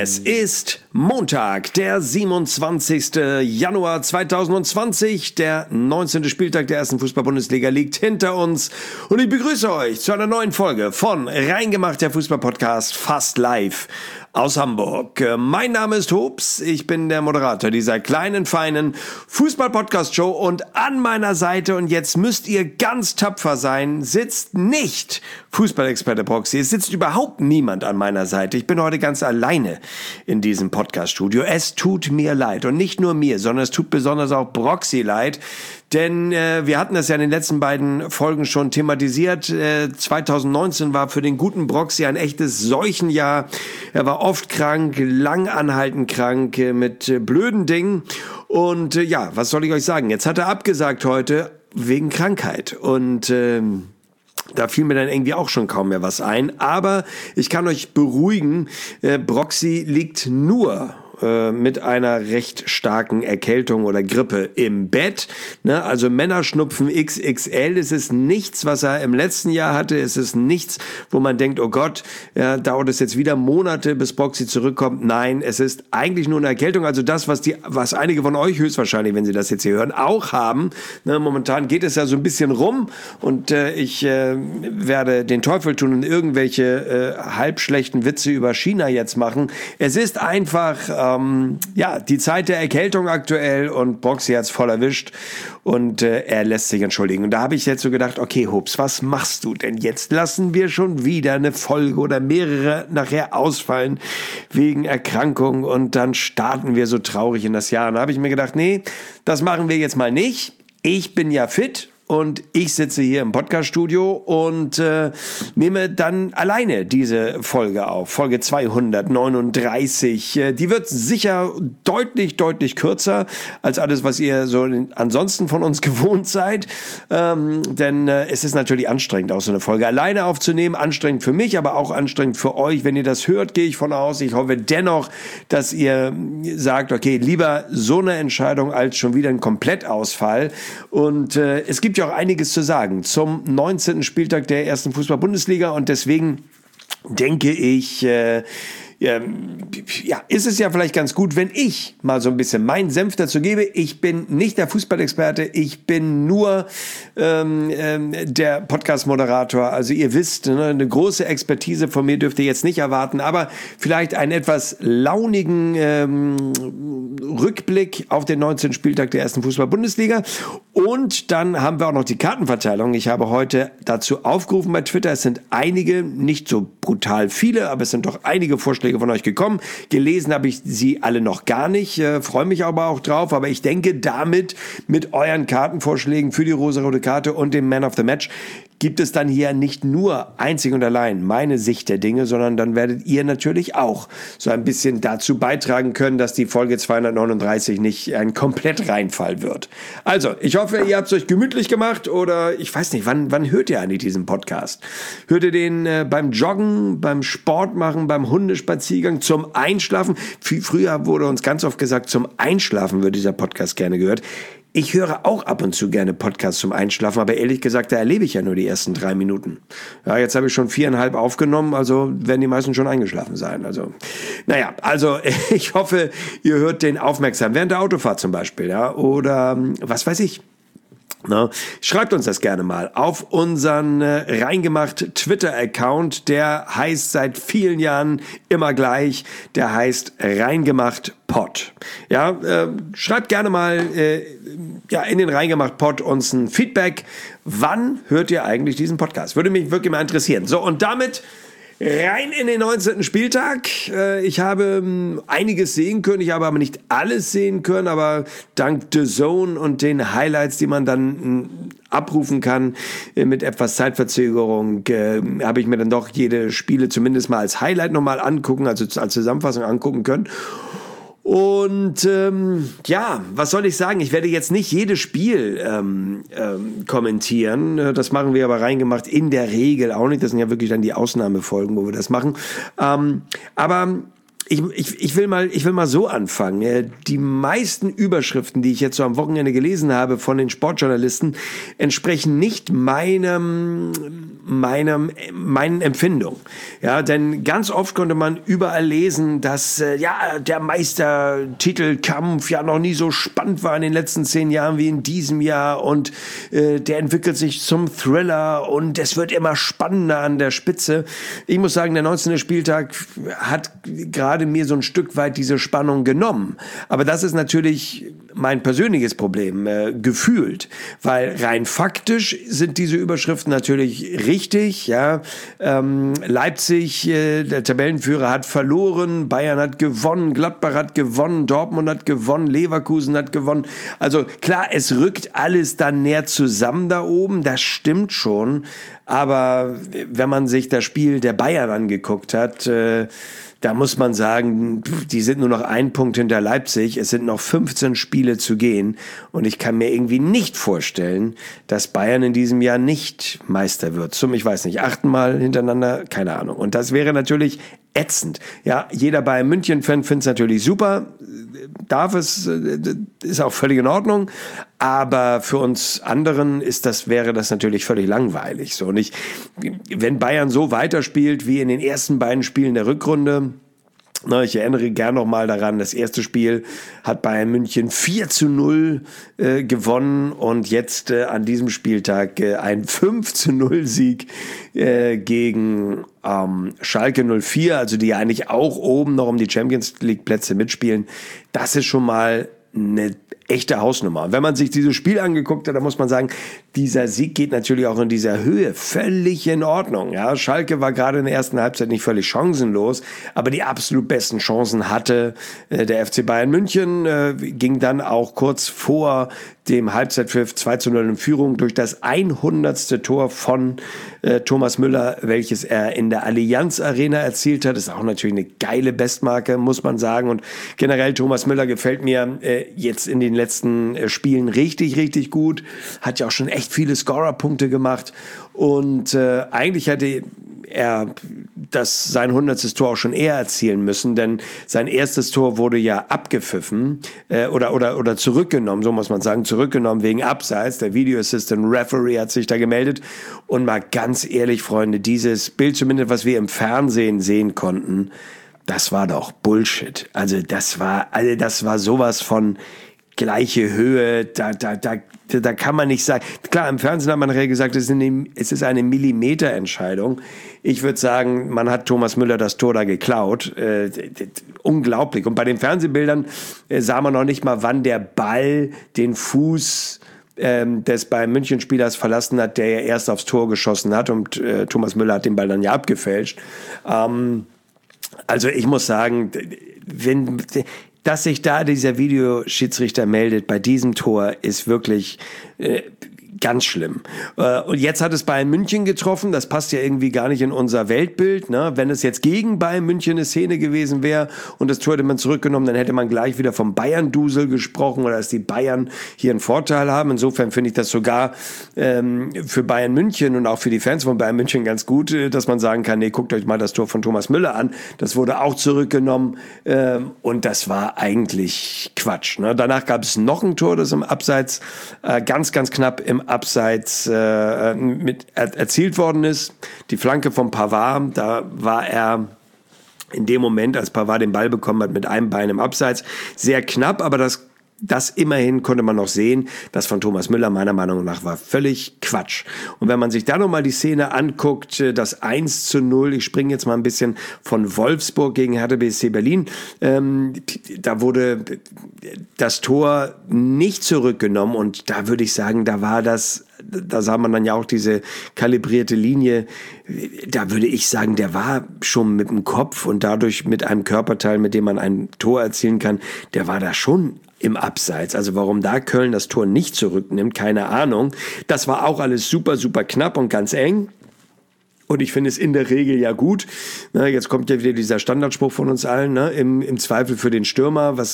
Es ist Montag, der 27. Januar 2020. Der 19. Spieltag der ersten Fußball-Bundesliga liegt hinter uns. Und ich begrüße euch zu einer neuen Folge von Reingemacht, der Fußball-Podcast, fast live aus Hamburg. Mein Name ist Hobbs, ich bin der Moderator dieser kleinen, feinen Fußball-Podcast-Show und an meiner Seite, und jetzt müsst ihr ganz tapfer sein, sitzt nicht Fußballexperte Broxy, es sitzt überhaupt niemand an meiner Seite. Ich bin heute ganz alleine in diesem Podcast-Studio. Es tut mir leid und nicht nur mir, sondern es tut besonders auch Broxy leid, denn wir hatten das ja in den letzten beiden Folgen schon thematisiert. 2019 war für den guten Broxy ein echtes Seuchenjahr. Er war oft krank, lang anhaltend krank, mit blöden Dingen. Und ja, was soll ich euch sagen? Jetzt hat er abgesagt heute wegen Krankheit. Und da fiel mir dann irgendwie auch schon kaum mehr was ein. Aber ich kann euch beruhigen, Broxy liegt nur mit einer recht starken Erkältung oder Grippe im Bett. Ne? Also Männerschnupfen XXL. Es ist nichts, was er im letzten Jahr hatte. Es ist nichts, wo man denkt, oh Gott, ja, dauert es jetzt wieder Monate, bis Broxy zurückkommt. Nein, es ist eigentlich nur eine Erkältung. Also das, was einige von euch höchstwahrscheinlich, wenn sie das jetzt hier hören, auch haben. Ne? Momentan geht es ja so ein bisschen rum und ich werde den Teufel tun und irgendwelche halbschlechten Witze über China jetzt machen. Es ist einfach die Zeit der Erkältung aktuell und Broxy hat's voll erwischt und er lässt sich entschuldigen. Und da habe ich jetzt so gedacht, okay, Hobbs, was machst du denn jetzt? Lassen wir schon wieder eine Folge oder mehrere nachher ausfallen wegen Erkrankung und dann starten wir so traurig in das Jahr. Und da habe ich mir gedacht, nee, das machen wir jetzt mal nicht. Ich bin ja fit. Und ich sitze hier im Podcast-Studio und nehme dann alleine diese Folge auf. Folge 239. Die wird sicher deutlich kürzer als alles, was ihr so ansonsten von uns gewohnt seid. Denn es ist natürlich anstrengend, auch so eine Folge alleine aufzunehmen. Anstrengend für mich, aber auch anstrengend für euch. Wenn ihr das hört, gehe ich von aus. Ich hoffe dennoch, dass ihr sagt, okay, lieber so eine Entscheidung als schon wieder ein Komplettausfall. Und es gibt ja auch einiges zu sagen zum 19. Spieltag der ersten Fußball-Bundesliga und deswegen denke ich, ist es ja vielleicht ganz gut, wenn ich mal so ein bisschen meinen Senf dazu gebe. Ich bin nicht der Fußballexperte, ich bin nur der Podcast-Moderator. Also ihr wisst, ne, eine große Expertise von mir dürft ihr jetzt nicht erwarten, aber vielleicht einen etwas launigen Rückblick auf den 19. Spieltag der ersten Fußball-Bundesliga. Und dann haben wir auch noch die Kartenverteilung. Ich habe heute dazu aufgerufen bei Twitter. Es sind einige, nicht so brutal viele, aber es sind doch einige Vorschläge von euch gekommen. Gelesen habe ich sie alle noch gar nicht, freue mich aber auch drauf. Aber ich denke, damit mit euren Kartenvorschlägen für die rosarote Karte und dem Man of the Match gibt es dann hier nicht nur einzig und allein meine Sicht der Dinge, sondern dann werdet ihr natürlich auch so ein bisschen dazu beitragen können, dass die Folge 239 nicht ein Komplett-Reinfall wird. Also, ich hoffe, ihr habt es euch gemütlich gemacht oder ich weiß nicht, wann hört ihr eigentlich diesen Podcast? Hört ihr den beim Joggen, beim Sport machen, beim Hundespaziergang, zum Einschlafen? Früher wurde uns ganz oft gesagt, zum Einschlafen wird dieser Podcast gerne gehört. Ich höre auch ab und zu gerne Podcasts zum Einschlafen, aber ehrlich gesagt, da erlebe ich ja nur die ersten 3 Minuten. Ja, jetzt habe ich schon 4,5 aufgenommen, also werden die meisten schon eingeschlafen sein. Also, ich hoffe, ihr hört den aufmerksam. Während der Autofahrt zum Beispiel, ja, oder was weiß ich. Na, schreibt uns das gerne mal auf unseren Reingemacht Twitter-Account. Der heißt seit vielen Jahren immer gleich. Der heißt Reingemacht Pod. Ja, schreibt gerne mal in den Reingemacht Pod uns ein Feedback. Wann hört ihr eigentlich diesen Podcast? Würde mich wirklich mal interessieren. So, und damit rein in den 19. Spieltag. Ich habe einiges sehen können, ich habe aber nicht alles sehen können, aber dank The Zone und den Highlights, die man dann abrufen kann, mit etwas Zeitverzögerung, habe ich mir dann doch jede Spiele zumindest mal als Highlight nochmal angucken, also als Zusammenfassung angucken können. Und was soll ich sagen? Ich werde jetzt nicht jedes Spiel kommentieren. Das machen wir aber reingemacht in der Regel auch nicht. Das sind ja wirklich dann die Ausnahmefolgen, wo wir das machen. Aber Ich will mal so anfangen. Die meisten Überschriften, die ich jetzt so am Wochenende gelesen habe von den Sportjournalisten, entsprechen nicht meinen Empfindungen. Ja, denn ganz oft konnte man überall lesen, dass der Meistertitelkampf ja noch nie so spannend war in den letzten 10 Jahren wie in diesem Jahr und der entwickelt sich zum Thriller und es wird immer spannender an der Spitze. Ich muss sagen, der 19. Spieltag hat gerade mir so ein Stück weit diese Spannung genommen. Aber das ist natürlich mein persönliches Problem, gefühlt. Weil rein faktisch sind diese Überschriften natürlich richtig. Ja, Leipzig, der Tabellenführer, hat verloren, Bayern hat gewonnen, Gladbach hat gewonnen, Dortmund hat gewonnen, Leverkusen hat gewonnen. Also klar, es rückt alles dann näher zusammen da oben, das stimmt schon. Aber wenn man sich das Spiel der Bayern angeguckt hat, da muss man sagen, die sind nur noch 1 Punkt hinter Leipzig. Es sind noch 15 Spiele zu gehen. Und ich kann mir irgendwie nicht vorstellen, dass Bayern in diesem Jahr nicht Meister wird. Ich weiß nicht, 8. Mal hintereinander, keine Ahnung. Und das wäre natürlich ätzend. Ja, jeder Bayern München-Fan findet es natürlich super. Ist auch völlig in Ordnung. Aber für uns anderen wäre das natürlich völlig langweilig. So, und wenn Bayern so weiterspielt wie in den ersten beiden Spielen der Rückrunde, ich erinnere gern noch mal daran, das erste Spiel hat Bayern München 4-0 gewonnen und jetzt an diesem Spieltag ein 5-0 Sieg gegen Schalke 04, also die eigentlich auch oben noch um die Champions League Plätze mitspielen. Das ist schon mal eine echte Hausnummer. Und wenn man sich dieses Spiel angeguckt hat, dann muss man sagen, dieser Sieg geht natürlich auch in dieser Höhe völlig in Ordnung. Ja, Schalke war gerade in der ersten Halbzeit nicht völlig chancenlos, aber die absolut besten Chancen hatte der FC Bayern München, ging dann auch kurz vor dem Halbzeitpfiff 2-0 in Führung durch das 100. Tor von Thomas Müller, welches er in der Allianz Arena erzielt hat. Das ist auch natürlich eine geile Bestmarke, muss man sagen. Und generell Thomas Müller gefällt mir jetzt in den letzten Spielen richtig, richtig gut. Hat ja auch schon echt viele Scorerpunkte gemacht. Und eigentlich hätte er sein 100. Tor auch schon eher erzielen müssen, denn sein erstes Tor wurde ja abgepfiffen oder zurückgenommen, so muss man sagen, zurückgenommen wegen Abseits. Der Video Assistant Referee hat sich da gemeldet. Und mal ganz ehrlich, Freunde, dieses Bild zumindest, was wir im Fernsehen sehen konnten, das war doch Bullshit. Also das war sowas von gleiche Höhe, da kann man nicht sagen. Klar, im Fernsehen hat man nachher gesagt, es ist eine Millimeterentscheidung. Ich würde sagen, man hat Thomas Müller das Tor da geklaut. Unglaublich. Und bei den Fernsehbildern sah man noch nicht mal, wann der Ball den Fuß des Bayern München-Spielers verlassen hat, der ja erst aufs Tor geschossen hat. Und Thomas Müller hat den Ball dann ja abgefälscht. Also ich muss sagen, dass sich da dieser Videoschiedsrichter meldet bei diesem Tor, ist wirklich ganz schlimm. Und jetzt hat es Bayern München getroffen. Das passt ja irgendwie gar nicht in unser Weltbild. Ne? Wenn es jetzt gegen Bayern München eine Szene gewesen wäre und das Tor hätte man zurückgenommen, dann hätte man gleich wieder vom Bayern-Dusel gesprochen oder dass die Bayern hier einen Vorteil haben. Insofern finde ich das sogar für Bayern München und auch für die Fans von Bayern München ganz gut, dass man sagen kann, nee, guckt euch mal das Tor von Thomas Müller an. Das wurde auch zurückgenommen und das war eigentlich Quatsch. Ne? Danach gab es noch ein Tor, das im Abseits ganz, ganz knapp im Abseits erzielt worden ist. Die Flanke von Pavard, da war er in dem Moment, als Pavard den Ball bekommen hat, mit einem Bein im Abseits. Sehr knapp, aber das immerhin konnte man noch sehen. Das von Thomas Müller meiner Meinung nach war völlig Quatsch. Und wenn man sich da nochmal die Szene anguckt, das 1-0, ich springe jetzt mal ein bisschen von Wolfsburg gegen Hertha BSC Berlin, da wurde das Tor nicht zurückgenommen und da würde ich sagen, da sah man dann ja auch diese kalibrierte Linie, da würde ich sagen, der war schon mit dem Kopf und dadurch mit einem Körperteil, mit dem man ein Tor erzielen kann, der war da schon im Abseits. Also warum da Köln das Tor nicht zurücknimmt, keine Ahnung. Das war auch alles super, super knapp und ganz eng. Und ich finde es in der Regel ja gut. Na, jetzt kommt ja wieder dieser Standardspruch von uns allen, ne? Im Zweifel für den Stürmer, was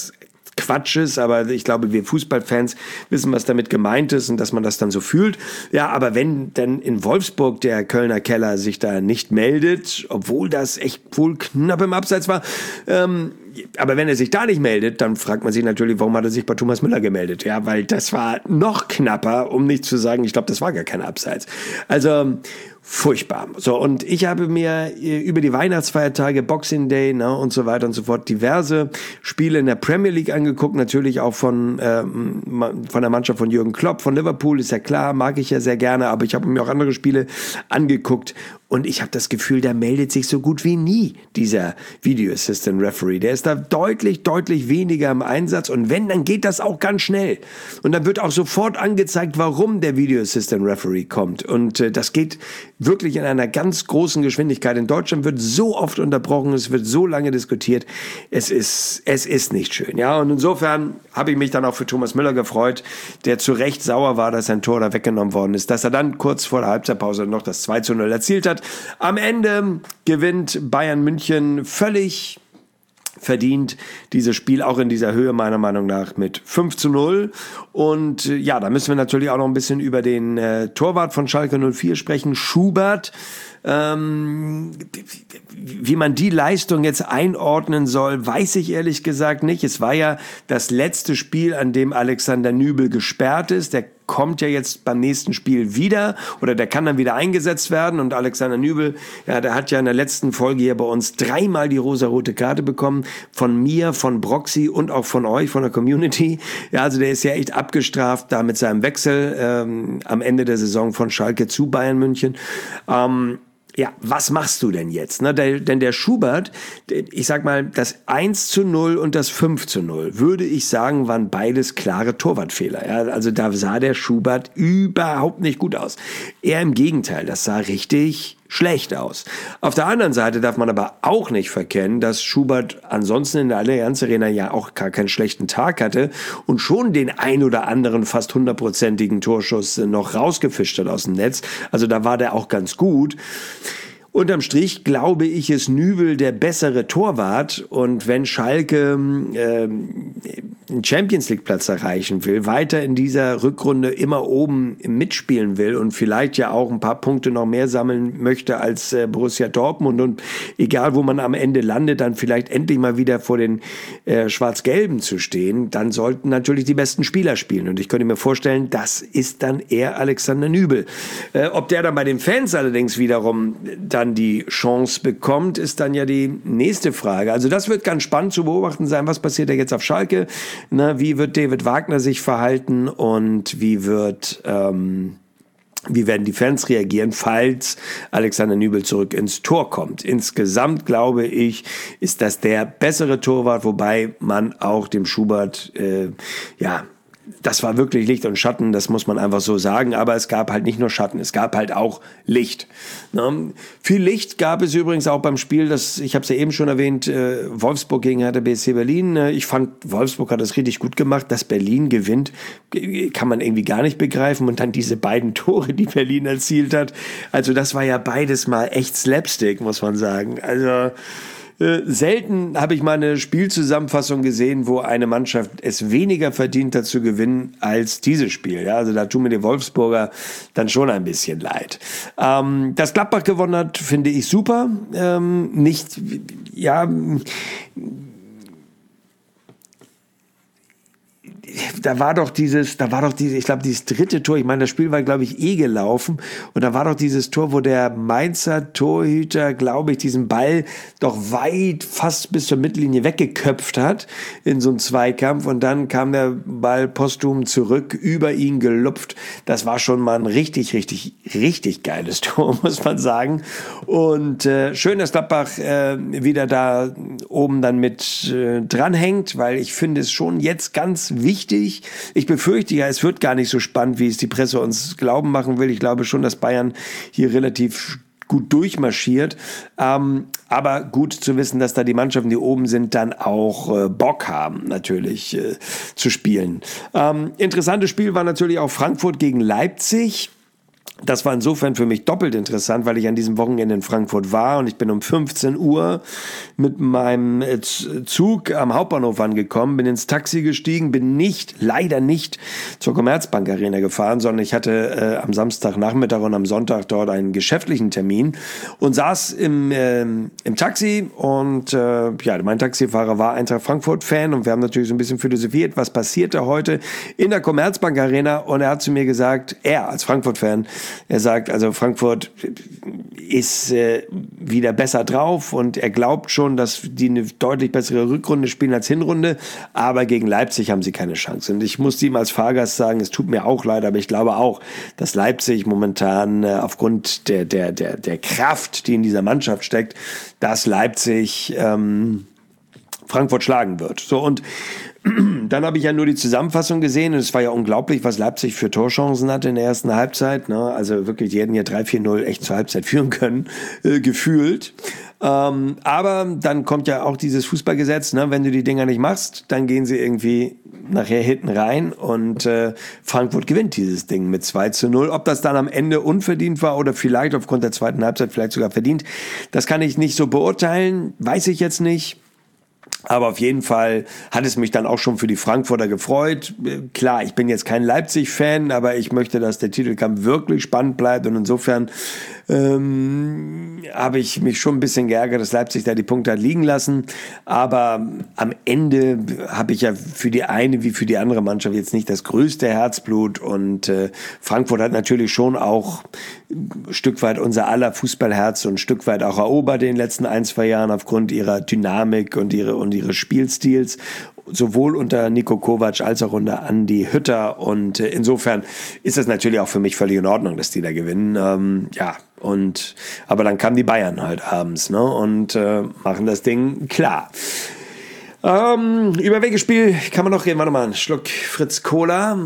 Quatsch ist, aber ich glaube, wir Fußballfans wissen, was damit gemeint ist und dass man das dann so fühlt. Ja, aber wenn dann in Wolfsburg der Kölner Keller sich da nicht meldet, obwohl das echt wohl knapp im Abseits war, aber wenn er sich da nicht meldet, dann fragt man sich natürlich, warum hat er sich bei Thomas Müller gemeldet? Ja, weil das war noch knapper, um nicht zu sagen, ich glaube, das war gar kein Abseits. Also furchtbar. So, und ich habe mir über die Weihnachtsfeiertage, Boxing Day, und so weiter und so fort diverse Spiele in der Premier League angeguckt, natürlich auch von der Mannschaft von Jürgen Klopp, von Liverpool, ist ja klar, mag ich ja sehr gerne, aber ich habe mir auch andere Spiele angeguckt und ich habe das Gefühl, da meldet sich so gut wie nie dieser Video Assistant Referee. Der ist da deutlich weniger im Einsatz und wenn, dann geht das auch ganz schnell. Und dann wird auch sofort angezeigt, warum der Video Assistant Referee kommt. Und das geht wirklich in einer ganz großen Geschwindigkeit. In Deutschland wird so oft unterbrochen, es wird so lange diskutiert. Es ist nicht schön. Ja, und insofern habe ich mich dann auch für Thomas Müller gefreut, der zu Recht sauer war, dass sein Tor da weggenommen worden ist, dass er dann kurz vor der Halbzeitpause noch das 2:0 erzielt hat. Am Ende gewinnt Bayern München völlig verdient dieses Spiel auch in dieser Höhe meiner Meinung nach mit 5:0 und ja, da müssen wir natürlich auch noch ein bisschen über den Torwart von Schalke 04 sprechen, Schubert. Wie man die Leistung jetzt einordnen soll, weiß ich ehrlich gesagt nicht. Es war ja das letzte Spiel, an dem Alexander Nübel gesperrt ist. Der kommt ja jetzt beim nächsten Spiel wieder oder der kann dann wieder eingesetzt werden und Alexander Nübel, ja, der hat ja in der letzten Folge hier bei uns 3-mal die rosa-rote Karte bekommen, von mir, von Broxy und auch von euch, von der Community. Ja, also der ist ja echt abgestraft da mit seinem Wechsel am Ende der Saison von Schalke zu Bayern München. Ja, was machst du denn jetzt? Denn der Schubert, ich sag mal, das 1:0 und das 5:0, würde ich sagen, waren beides klare Torwartfehler. Ja, also da sah der Schubert überhaupt nicht gut aus. Eher im Gegenteil, das sah richtig schlecht aus. Auf der anderen Seite darf man aber auch nicht verkennen, dass Schubert ansonsten in der Allianz Arena ja auch gar keinen schlechten Tag hatte und schon den ein oder anderen fast 100%igen Torschuss noch rausgefischt hat aus dem Netz. Also da war der auch ganz gut. Unterm Strich glaube ich, ist Nübel der bessere Torwart und wenn Schalke einen Champions-League-Platz erreichen will, weiter in dieser Rückrunde immer oben mitspielen will und vielleicht ja auch ein paar Punkte noch mehr sammeln möchte als Borussia Dortmund und egal wo man am Ende landet, dann vielleicht endlich mal wieder vor den Schwarz-Gelben zu stehen, dann sollten natürlich die besten Spieler spielen und ich könnte mir vorstellen, das ist dann eher Alexander Nübel. Ob der dann bei den Fans allerdings wiederum dann die Chance bekommt, ist dann ja die nächste Frage. Also das wird ganz spannend zu beobachten sein. Was passiert da jetzt auf Schalke? Wie wird David Wagner sich verhalten und wie werden die Fans reagieren, falls Alexander Nübel zurück ins Tor kommt? Insgesamt glaube ich, ist das der bessere Torwart, wobei man auch dem Schubert, das war wirklich Licht und Schatten, das muss man einfach so sagen, aber es gab halt nicht nur Schatten, es gab halt auch Licht. Viel Licht gab es übrigens auch beim Spiel, ich habe es ja eben schon erwähnt, Wolfsburg gegen Hertha BSC Berlin. Ich fand, Wolfsburg hat das richtig gut gemacht, dass Berlin gewinnt, kann man irgendwie gar nicht begreifen und dann diese beiden Tore, die Berlin erzielt hat, also das war ja beides mal echt Slapstick, muss man sagen, also selten habe ich mal eine Spielzusammenfassung gesehen, wo eine Mannschaft es weniger verdient hat zu gewinnen als dieses Spiel. Ja, also da tun mir die Wolfsburger dann schon ein bisschen leid. Dass Gladbach gewonnen hat, finde ich super. Da war doch dieses, ich glaube, dieses dritte Tor, ich meine, das Spiel war, glaube ich, gelaufen und da war doch dieses Tor, wo der Mainzer Torhüter, glaube ich, diesen Ball doch weit fast bis zur Mittellinie weggeköpft hat in so einem Zweikampf und dann kam der Ball posthum zurück, über ihn gelupft. Das war schon mal ein richtig geiles Tor, muss man sagen. Und schön, dass Gladbach wieder da oben dann mit dranhängt, weil ich finde es schon jetzt ganz wichtig. Ich befürchte ja, es wird gar nicht so spannend, wie es die Presse uns glauben machen will. Ich glaube schon, dass Bayern hier relativ gut durchmarschiert. Aber gut zu wissen, dass da die Mannschaften, die oben sind, dann auch Bock haben, natürlich zu spielen. Interessantes Spiel war natürlich auch Frankfurt gegen Leipzig. Das war insofern für mich doppelt interessant, weil ich an diesem Wochenende in Frankfurt war und ich bin um 15 Uhr mit meinem Zug am Hauptbahnhof angekommen, bin ins Taxi gestiegen, bin leider nicht zur Commerzbank Arena gefahren, sondern ich hatte am Samstagnachmittag und am Sonntag dort einen geschäftlichen Termin und saß im Taxi und mein Taxifahrer war Eintracht Frankfurt-Fan und wir haben natürlich so ein bisschen philosophiert, was passierte heute in der Commerzbank Arena und er hat zu mir gesagt, er als Frankfurt-Fan, er sagt, also Frankfurt ist wieder besser drauf und er glaubt schon, dass die eine deutlich bessere Rückrunde spielen als Hinrunde, aber gegen Leipzig haben sie keine Chance. Und ich musste ihm als Fahrgast sagen, es tut mir auch leid, aber ich glaube auch, dass Leipzig momentan aufgrund der Kraft, die in dieser Mannschaft steckt, dass Leipzig Frankfurt schlagen wird. So, und dann habe ich ja nur die Zusammenfassung gesehen und es war ja unglaublich, was Leipzig für Torchancen hatte in der ersten Halbzeit. Ne? Also wirklich, die hätten ja 3-4-0 echt zur Halbzeit führen können, gefühlt. Aber dann kommt ja auch dieses Fußballgesetz, ne? Wenn du die Dinger nicht machst, dann gehen sie irgendwie nachher hinten rein und Frankfurt gewinnt dieses Ding mit 2-0. Ob das dann am Ende unverdient war oder vielleicht aufgrund der zweiten Halbzeit vielleicht sogar verdient, das kann ich nicht so beurteilen, weiß ich jetzt nicht. Aber auf jeden Fall hat es mich dann auch schon für die Frankfurter gefreut. Klar, ich bin jetzt kein Leipzig-Fan, aber ich möchte, dass der Titelkampf wirklich spannend bleibt. Und insofern habe ich mich schon ein bisschen geärgert, dass Leipzig da die Punkte hat liegen lassen. Aber am Ende habe ich ja für die eine wie für die andere Mannschaft jetzt nicht das größte Herzblut. Und Frankfurt hat natürlich schon auch ein Stück weit unser aller Fußballherz und ein Stück weit auch erobert in den letzten 1-2 Jahren aufgrund ihrer Dynamik und ihres Spielstils, sowohl unter Niko Kovac als auch unter Andi Hütter. Und insofern ist es natürlich auch für mich völlig in Ordnung, dass die da gewinnen. Aber dann kamen die Bayern halt abends, ne, und machen das Ding klar. Über welches Spiel kann man noch reden? Warte mal, einen Schluck Fritz Cola.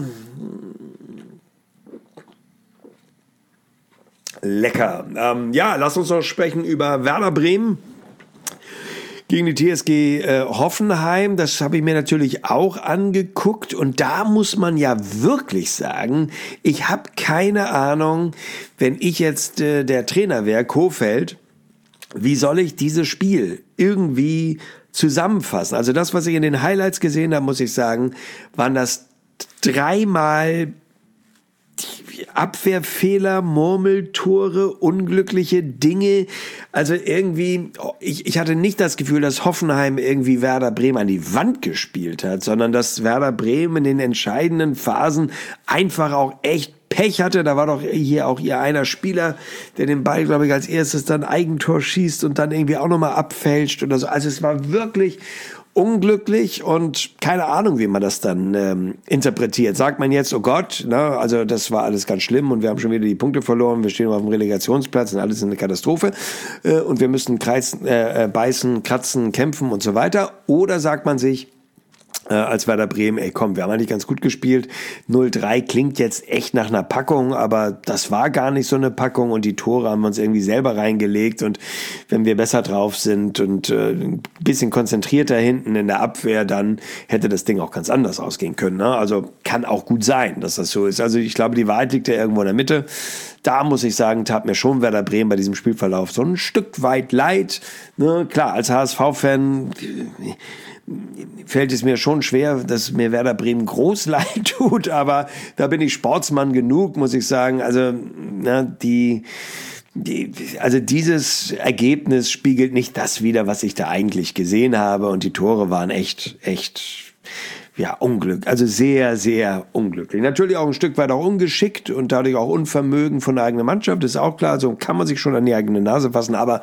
Lecker. Lass uns noch sprechen über Werder Bremen gegen die TSG Hoffenheim. Das habe ich mir natürlich auch angeguckt. Und da muss man ja wirklich sagen, ich habe keine Ahnung, wenn ich jetzt der Trainer wäre, Kohfeldt, wie soll ich dieses Spiel irgendwie zusammenfassen? Also das, was ich in den Highlights gesehen habe, muss ich sagen, waren das 3-mal Abwehrfehler, Murmeltore, unglückliche Dinge. Also irgendwie, ich hatte nicht das Gefühl, dass Hoffenheim irgendwie Werder Bremen an die Wand gespielt hat, sondern dass Werder Bremen in den entscheidenden Phasen einfach auch echt Pech hatte. Da war doch hier auch ihr einer Spieler, der den Ball, glaube ich, als erstes dann Eigentor schießt und dann irgendwie auch nochmal abfälscht oder so. Also es war wirklich unglücklich und keine Ahnung, wie man das dann interpretiert. Sagt man jetzt, oh Gott, ne, also das war alles ganz schlimm und wir haben schon wieder die Punkte verloren, wir stehen auf dem Relegationsplatz und alles ist eine Katastrophe und wir müssen beißen, kratzen, kämpfen und so weiter. Oder sagt man sich, als Werder Bremen, ey komm, wir haben eigentlich ganz gut gespielt. 0-3 klingt jetzt echt nach einer Packung, aber das war gar nicht so eine Packung und die Tore haben wir uns irgendwie selber reingelegt und wenn wir besser drauf sind und ein bisschen konzentrierter hinten in der Abwehr, dann hätte das Ding auch ganz anders ausgehen können. Ne? Also kann auch gut sein, dass das so ist. Also ich glaube, die Wahrheit liegt ja irgendwo in der Mitte. Da muss ich sagen, tat mir schon Werder Bremen bei diesem Spielverlauf so ein Stück weit leid. Ne? Klar, als HSV-Fan fällt es mir schon schwer, dass mir Werder Bremen groß leid tut, aber da bin ich Sportsmann genug, muss ich sagen. Also dieses Ergebnis spiegelt nicht das wider, was ich da eigentlich gesehen habe und die Tore waren echt Unglück, also sehr, sehr unglücklich. Natürlich auch ein Stück weit auch ungeschickt und dadurch auch Unvermögen von der eigenen Mannschaft, ist auch klar, so kann man sich schon an die eigene Nase fassen, aber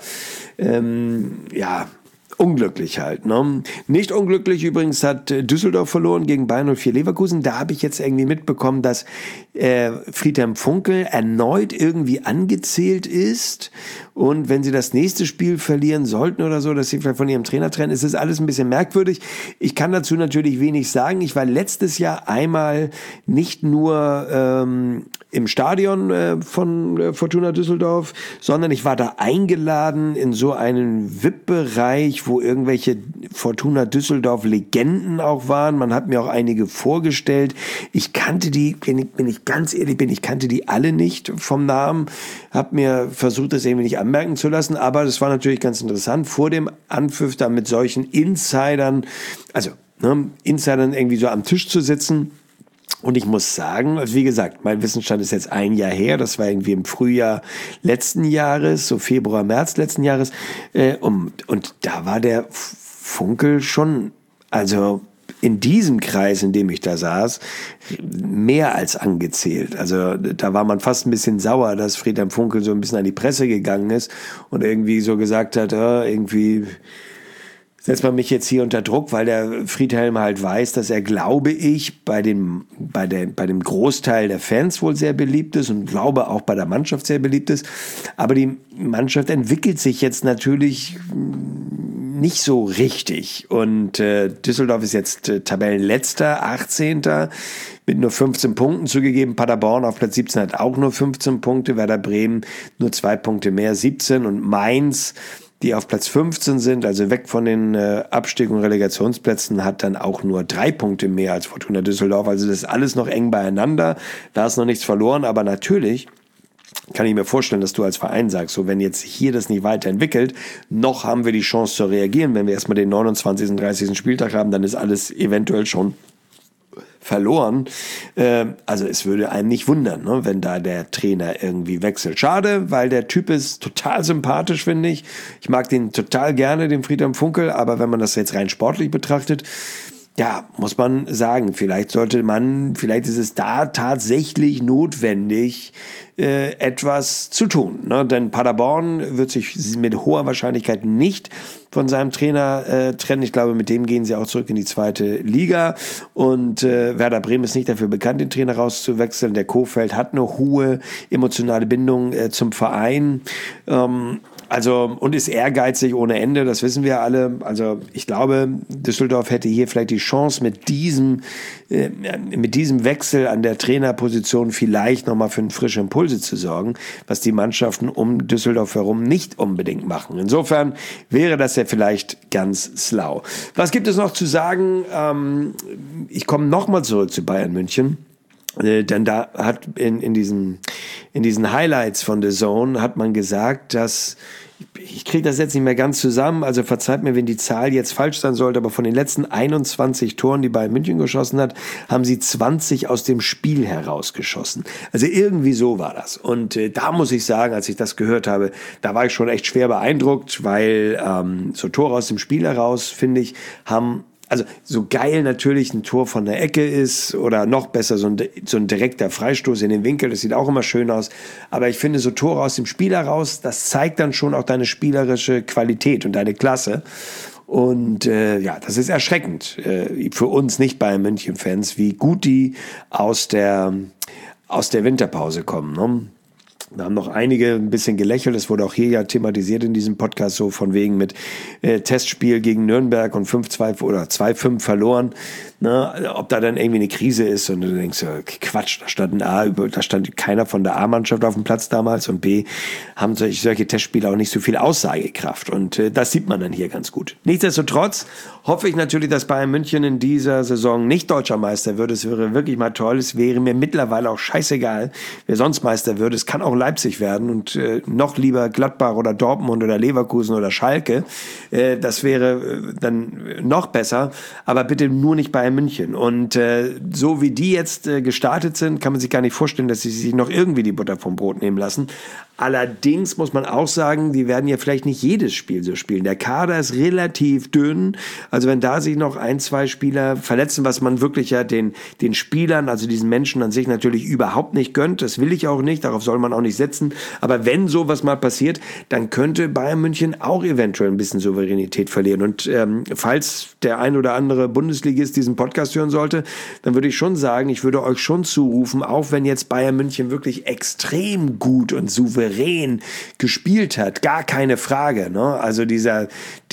unglücklich halt. Ne? Nicht unglücklich übrigens hat Düsseldorf verloren gegen Bayern 04 Leverkusen. Da habe ich jetzt irgendwie mitbekommen, dass Friedhelm Funkel erneut irgendwie angezählt ist Und wenn sie das nächste Spiel verlieren sollten oder so, dass sie vielleicht von ihrem Trainer trennen, ist das alles ein bisschen merkwürdig. Ich kann dazu natürlich wenig sagen. Ich war letztes Jahr einmal nicht nur im Stadion von Fortuna Düsseldorf, sondern ich war da eingeladen in so einen VIP-Bereich, wo irgendwelche Fortuna Düsseldorf-Legenden auch waren. Man hat mir auch einige vorgestellt. Ich kannte die, bin ich ganz ehrlich bin, ich kannte die alle nicht vom Namen. Hab mir versucht, das irgendwie nicht anmerken zu lassen, aber das war natürlich ganz interessant, vor dem Anpfiff da mit solchen Insidern, also Insidern irgendwie so am Tisch zu sitzen. Und ich muss sagen, also wie gesagt, mein Wissensstand ist jetzt ein Jahr her, das war irgendwie im Frühjahr letzten Jahres, so Februar, März letzten Jahres, und da war der Funkel schon, also in diesem Kreis, in dem ich da saß, mehr als angezählt. Also da war man fast ein bisschen sauer, dass Friedhelm Funkel so ein bisschen an die Presse gegangen ist und irgendwie so gesagt hat, irgendwie setzt man mich jetzt hier unter Druck, weil der Friedhelm halt weiß, dass er, glaube ich, bei dem Großteil der Fans wohl sehr beliebt ist und glaube auch bei der Mannschaft sehr beliebt ist. Aber die Mannschaft entwickelt sich jetzt natürlich nicht so richtig. Und Düsseldorf ist jetzt Tabellenletzter, 18. mit nur 15 Punkten zugegeben. Paderborn auf Platz 17 hat auch nur 15 Punkte. Werder Bremen nur 2 Punkte mehr, 17. Und Mainz, die auf Platz 15 sind, also weg von den Abstieg- und Relegationsplätzen, hat dann auch nur 3 Punkte mehr als Fortuna Düsseldorf. Also das ist alles noch eng beieinander. Da ist noch nichts verloren, aber natürlich kann ich mir vorstellen, dass du als Verein sagst, so wenn jetzt hier das nicht weiterentwickelt, noch haben wir die Chance zu reagieren. Wenn wir erstmal den 29. und 30. Spieltag haben, dann ist alles eventuell schon verloren. Also es würde einen nicht wundern, ne, wenn da der Trainer irgendwie wechselt. Schade, weil der Typ ist total sympathisch, finde ich. Ich mag den total gerne, den Friedhelm Funkel, aber wenn man das jetzt rein sportlich betrachtet, ja, muss man sagen, vielleicht ist es da tatsächlich notwendig, etwas zu tun. Ne? Denn Paderborn wird sich mit hoher Wahrscheinlichkeit nicht von seinem Trainer trennen. Ich glaube, mit dem gehen sie auch zurück in die 2. Liga. Und Werder Bremen ist nicht dafür bekannt, den Trainer rauszuwechseln. Der Kohfeldt hat eine hohe emotionale Bindung zum Verein. Und ist ehrgeizig ohne Ende, das wissen wir alle. Also ich glaube, Düsseldorf hätte hier vielleicht die Chance, mit diesem Wechsel an der Trainerposition vielleicht nochmal für einen frischen Impulse zu sorgen, was die Mannschaften um Düsseldorf herum nicht unbedingt machen. Insofern wäre das ja vielleicht ganz schlau. Was gibt es noch zu sagen? Ich komme nochmal zurück zu Bayern München. Denn da hat in diesen Highlights von The Zone hat man gesagt, dass, ich kriege das jetzt nicht mehr ganz zusammen, also verzeiht mir, wenn die Zahl jetzt falsch sein sollte, aber von den letzten 21 Toren, die Bayern München geschossen hat, haben sie 20 aus dem Spiel herausgeschossen. Also irgendwie so war das. Und da muss ich sagen, als ich das gehört habe, da war ich schon echt schwer beeindruckt, weil so Tore aus dem Spiel heraus, finde ich, haben, also so geil natürlich ein Tor von der Ecke ist oder noch besser so ein direkter Freistoß in den Winkel, das sieht auch immer schön aus. Aber ich finde so Tore aus dem Spiel heraus, das zeigt dann schon auch deine spielerische Qualität und deine Klasse. Und das ist erschreckend für uns Nicht-Bayern-München-Fans, wie gut die aus der Winterpause kommen, ne? Da haben noch einige ein bisschen gelächelt. Es wurde auch hier ja thematisiert in diesem Podcast, so von wegen mit Testspiel gegen Nürnberg und 5-2 oder 2-5 verloren. Ne? Ob da dann irgendwie eine Krise ist und du denkst, Quatsch, da stand keiner von der A-Mannschaft auf dem Platz damals und B, haben solche Testspiele auch nicht so viel Aussagekraft und das sieht man dann hier ganz gut. Nichtsdestotrotz hoffe ich natürlich, dass Bayern München in dieser Saison nicht deutscher Meister wird. Es wäre wirklich mal toll. Es wäre mir mittlerweile auch scheißegal, wer sonst Meister wird. Es kann auch Leipzig werden und noch lieber Gladbach oder Dortmund oder Leverkusen oder Schalke. Das wäre dann noch besser, aber bitte nur nicht Bayern München. Und so wie die jetzt gestartet sind, kann man sich gar nicht vorstellen, dass sie sich noch irgendwie die Butter vom Brot nehmen lassen. Allerdings muss man auch sagen, die werden ja vielleicht nicht jedes Spiel so spielen. Der Kader ist relativ dünn. Also wenn da sich noch 1, 2 Spieler verletzen, was man wirklich ja den Spielern, also diesen Menschen an sich natürlich überhaupt nicht gönnt, das will ich auch nicht, darauf soll man auch nicht setzen. Aber wenn sowas mal passiert, dann könnte Bayern München auch eventuell ein bisschen Souveränität verlieren. Und falls der ein oder andere Bundesligist diesen Podcast hören sollte, dann würde ich schon sagen, ich würde euch schon zurufen, auch wenn jetzt Bayern München wirklich extrem gut und souverän gespielt hat, gar keine Frage, ne? Also dieser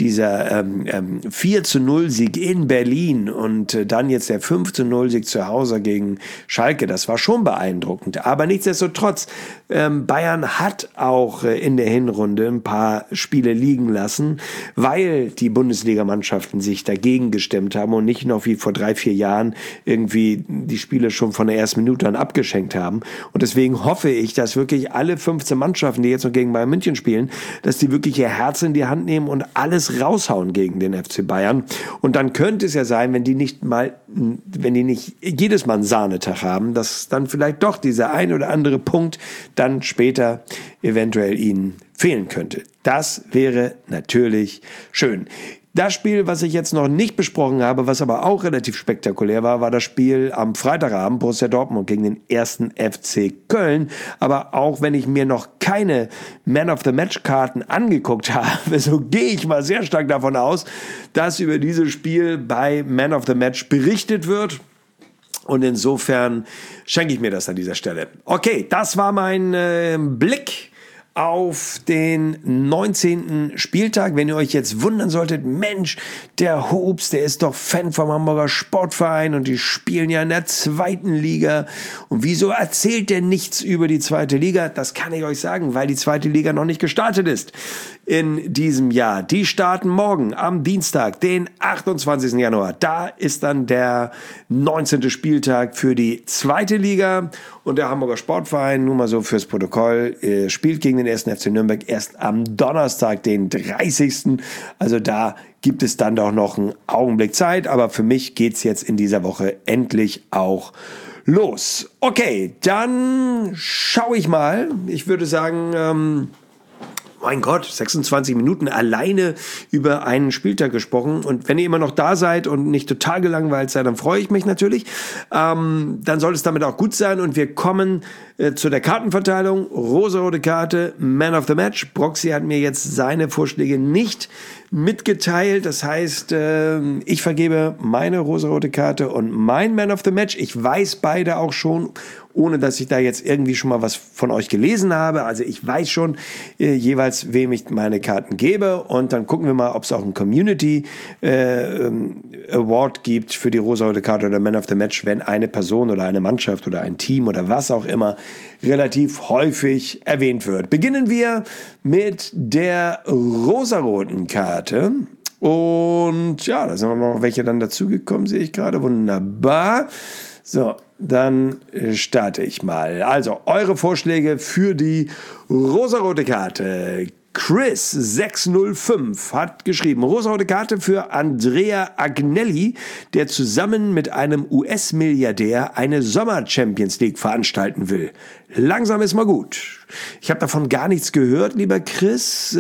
4-0-Sieg in Berlin und dann jetzt der 5-0-Sieg zu Hause gegen Schalke, das war schon beeindruckend. Aber nichtsdestotrotz, Bayern hat auch in der Hinrunde ein paar Spiele liegen lassen, weil die Bundesligamannschaften sich dagegen gestemmt haben und nicht noch wie vor 3-4 Jahren irgendwie die Spiele schon von der ersten Minute an abgeschenkt haben. Und deswegen hoffe ich, dass wirklich alle 15 Mannschaften, die jetzt noch gegen Bayern München spielen, dass die wirklich ihr Herz in die Hand nehmen und alles raushauen gegen den FC Bayern. Und dann könnte es ja sein, wenn die nicht jedes Mal einen Sahnetag haben, dass dann vielleicht doch dieser ein oder andere Punkt dann später eventuell ihnen fehlen könnte. Das wäre natürlich schön. Das Spiel, was ich jetzt noch nicht besprochen habe, was aber auch relativ spektakulär war, war das Spiel am Freitagabend Borussia Dortmund gegen den 1. FC Köln. Aber auch wenn ich mir noch keine Man-of-the-Match-Karten angeguckt habe, so gehe ich mal sehr stark davon aus, dass über dieses Spiel bei Man-of-the-Match berichtet wird. Und insofern schenke ich mir das an dieser Stelle. Okay, das war mein Blick auf den 19. Spieltag. Wenn ihr euch jetzt wundern solltet, Mensch, der Hobbs, der ist doch Fan vom Hamburger Sportverein und die spielen ja in der 2. Liga. Und wieso erzählt der nichts über die 2. Liga? Das kann ich euch sagen, weil die 2. Liga noch nicht gestartet ist in diesem Jahr. Die starten morgen am Dienstag, den 28. Januar. Da ist dann der 19. Spieltag für die 2. Liga. Und der Hamburger Sportverein, nur mal so fürs Protokoll, spielt gegen den 1. FC Nürnberg erst am Donnerstag, den 30. Also da gibt es dann doch noch einen Augenblick Zeit. Aber für mich geht's jetzt in dieser Woche endlich auch los. Okay, dann schaue ich mal. Ich würde sagen, mein Gott, 26 Minuten alleine über einen Spieltag gesprochen. Und wenn ihr immer noch da seid und nicht total gelangweilt seid, dann freue ich mich natürlich. Dann soll es damit auch gut sein. Und wir kommen zu der Kartenverteilung. Rosa-rote Karte, Man of the Match. Broxy hat mir jetzt seine Vorschläge nicht mitgeteilt. Das heißt, ich vergebe meine rosa-rote Karte und mein Man of the Match. Ich weiß beide auch schon, ohne dass ich da jetzt irgendwie schon mal was von euch gelesen habe. Also ich weiß schon jeweils, wem ich meine Karten gebe. Und dann gucken wir mal, ob es auch einen Community Award gibt für die rosa-rote Karte oder Man of the Match, wenn eine Person oder eine Mannschaft oder ein Team oder was auch immer relativ häufig erwähnt wird. Beginnen wir mit der rosaroten Karte. Und ja, da sind noch welche dann dazugekommen, sehe ich gerade. Wunderbar. So, dann starte ich mal. Also, eure Vorschläge für die rosarote Karte. Chris 605 hat geschrieben, rosarote Karte für Andrea Agnelli, der zusammen mit einem US-Milliardär eine Sommer-Champions League veranstalten will. Langsam ist mal gut. Ich habe davon gar nichts gehört, lieber Chris.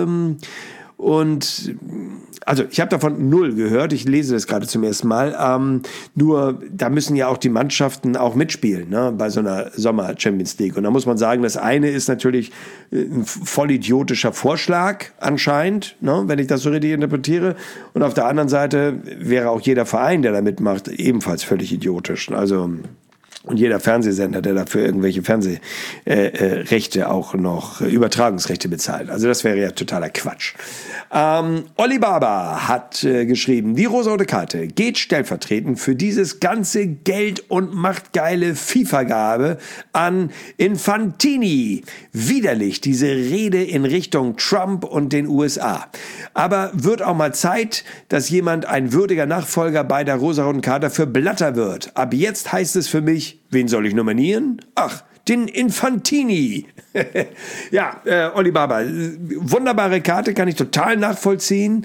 Und also ich habe davon 0 gehört, ich lese das gerade zum ersten Mal, nur da müssen ja auch die Mannschaften auch mitspielen, ne, bei so einer Sommer-Champions League. Und da muss man sagen, das eine ist natürlich ein vollidiotischer Vorschlag anscheinend, ne, wenn ich das so richtig interpretiere. Und auf der anderen Seite wäre auch jeder Verein, der da mitmacht, ebenfalls völlig idiotisch. Also und jeder Fernsehsender, der dafür irgendwelche Fernsehrechte auch noch, Übertragungsrechte bezahlt. Also das wäre ja totaler Quatsch. Olli Baba hat geschrieben, die rosarote Karte geht stellvertretend für dieses ganze Geld- und machtgeile FIFA-Gabe an Infantini. Widerlich, diese Rede in Richtung Trump und den USA. Aber wird auch mal Zeit, dass jemand ein würdiger Nachfolger bei der rosaroten Karte für Blatter wird. Ab jetzt heißt es für mich, wen soll ich nominieren? Ach, den Infantini. Ja, Olli Baba, wunderbare Karte, kann ich total nachvollziehen.